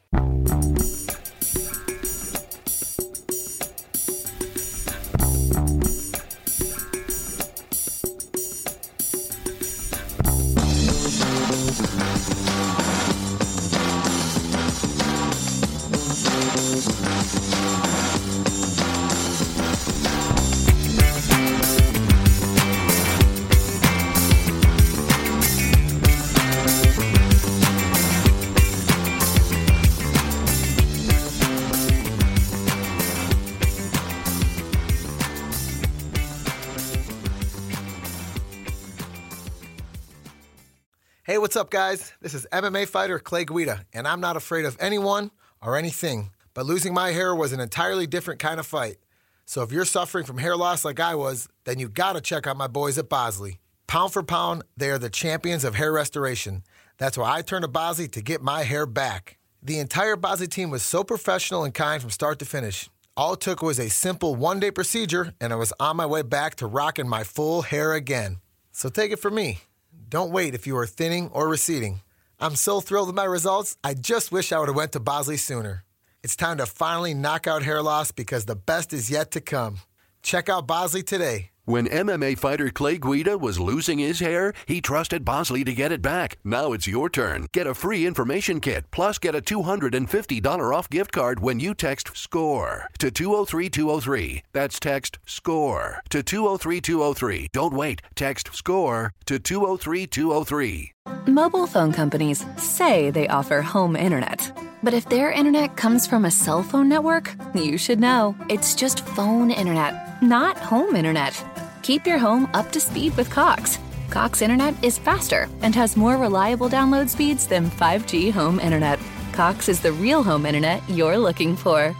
Hey, what's up, guys? This is M M A fighter Clay Guida, and I'm not afraid of anyone or anything. But losing my hair was an entirely different kind of fight. So if you're suffering from hair loss like I was, then you gotta check out my boys at Bosley. Pound for pound, they are the champions of hair restoration. That's why I turned to Bosley to get my hair back. The entire Bosley team was so professional and kind from start to finish. All it took was a simple one-day procedure, and I was on my way back to rocking my full hair again. So take it from me. Don't wait if you are thinning or receding. I'm so thrilled with my results, I just wish I would have went to Bosley sooner. It's time to finally knock out hair loss because the best is yet to come. Check out Bosley today. When M M A fighter Clay Guida was losing his hair, he trusted Bosley to get it back. Now it's your turn. Get a free information kit, plus get a two hundred fifty dollars off gift card when you text SCORE to two oh three two oh three. That's text SCORE to two oh three two oh three. Don't wait. Text SCORE to two oh three two oh three. Mobile phone companies say they offer home internet. But if their internet comes from a cell phone network, you should know. It's just phone internet, not home internet. Keep your home up to speed with Cox. Cox internet is faster and has more reliable download speeds than five G home internet. Cox is the real home internet you're looking for.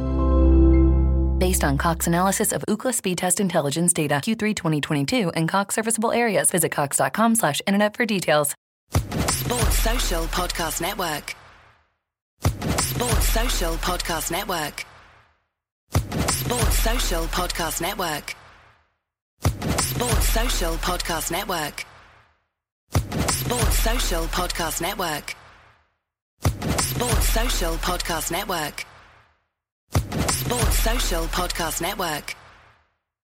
Based on Cox analysis of Ookla speed test intelligence data Q three twenty twenty-two and Cox serviceable areas, visit cox.com slash internet for details. Sports Social Podcast Network. Sports Social Podcast Network. Sports Social Podcast Network. Sports Social Podcast Network. Sports Social Podcast Network. Sports Social Podcast Network. Sports Social Podcast Network.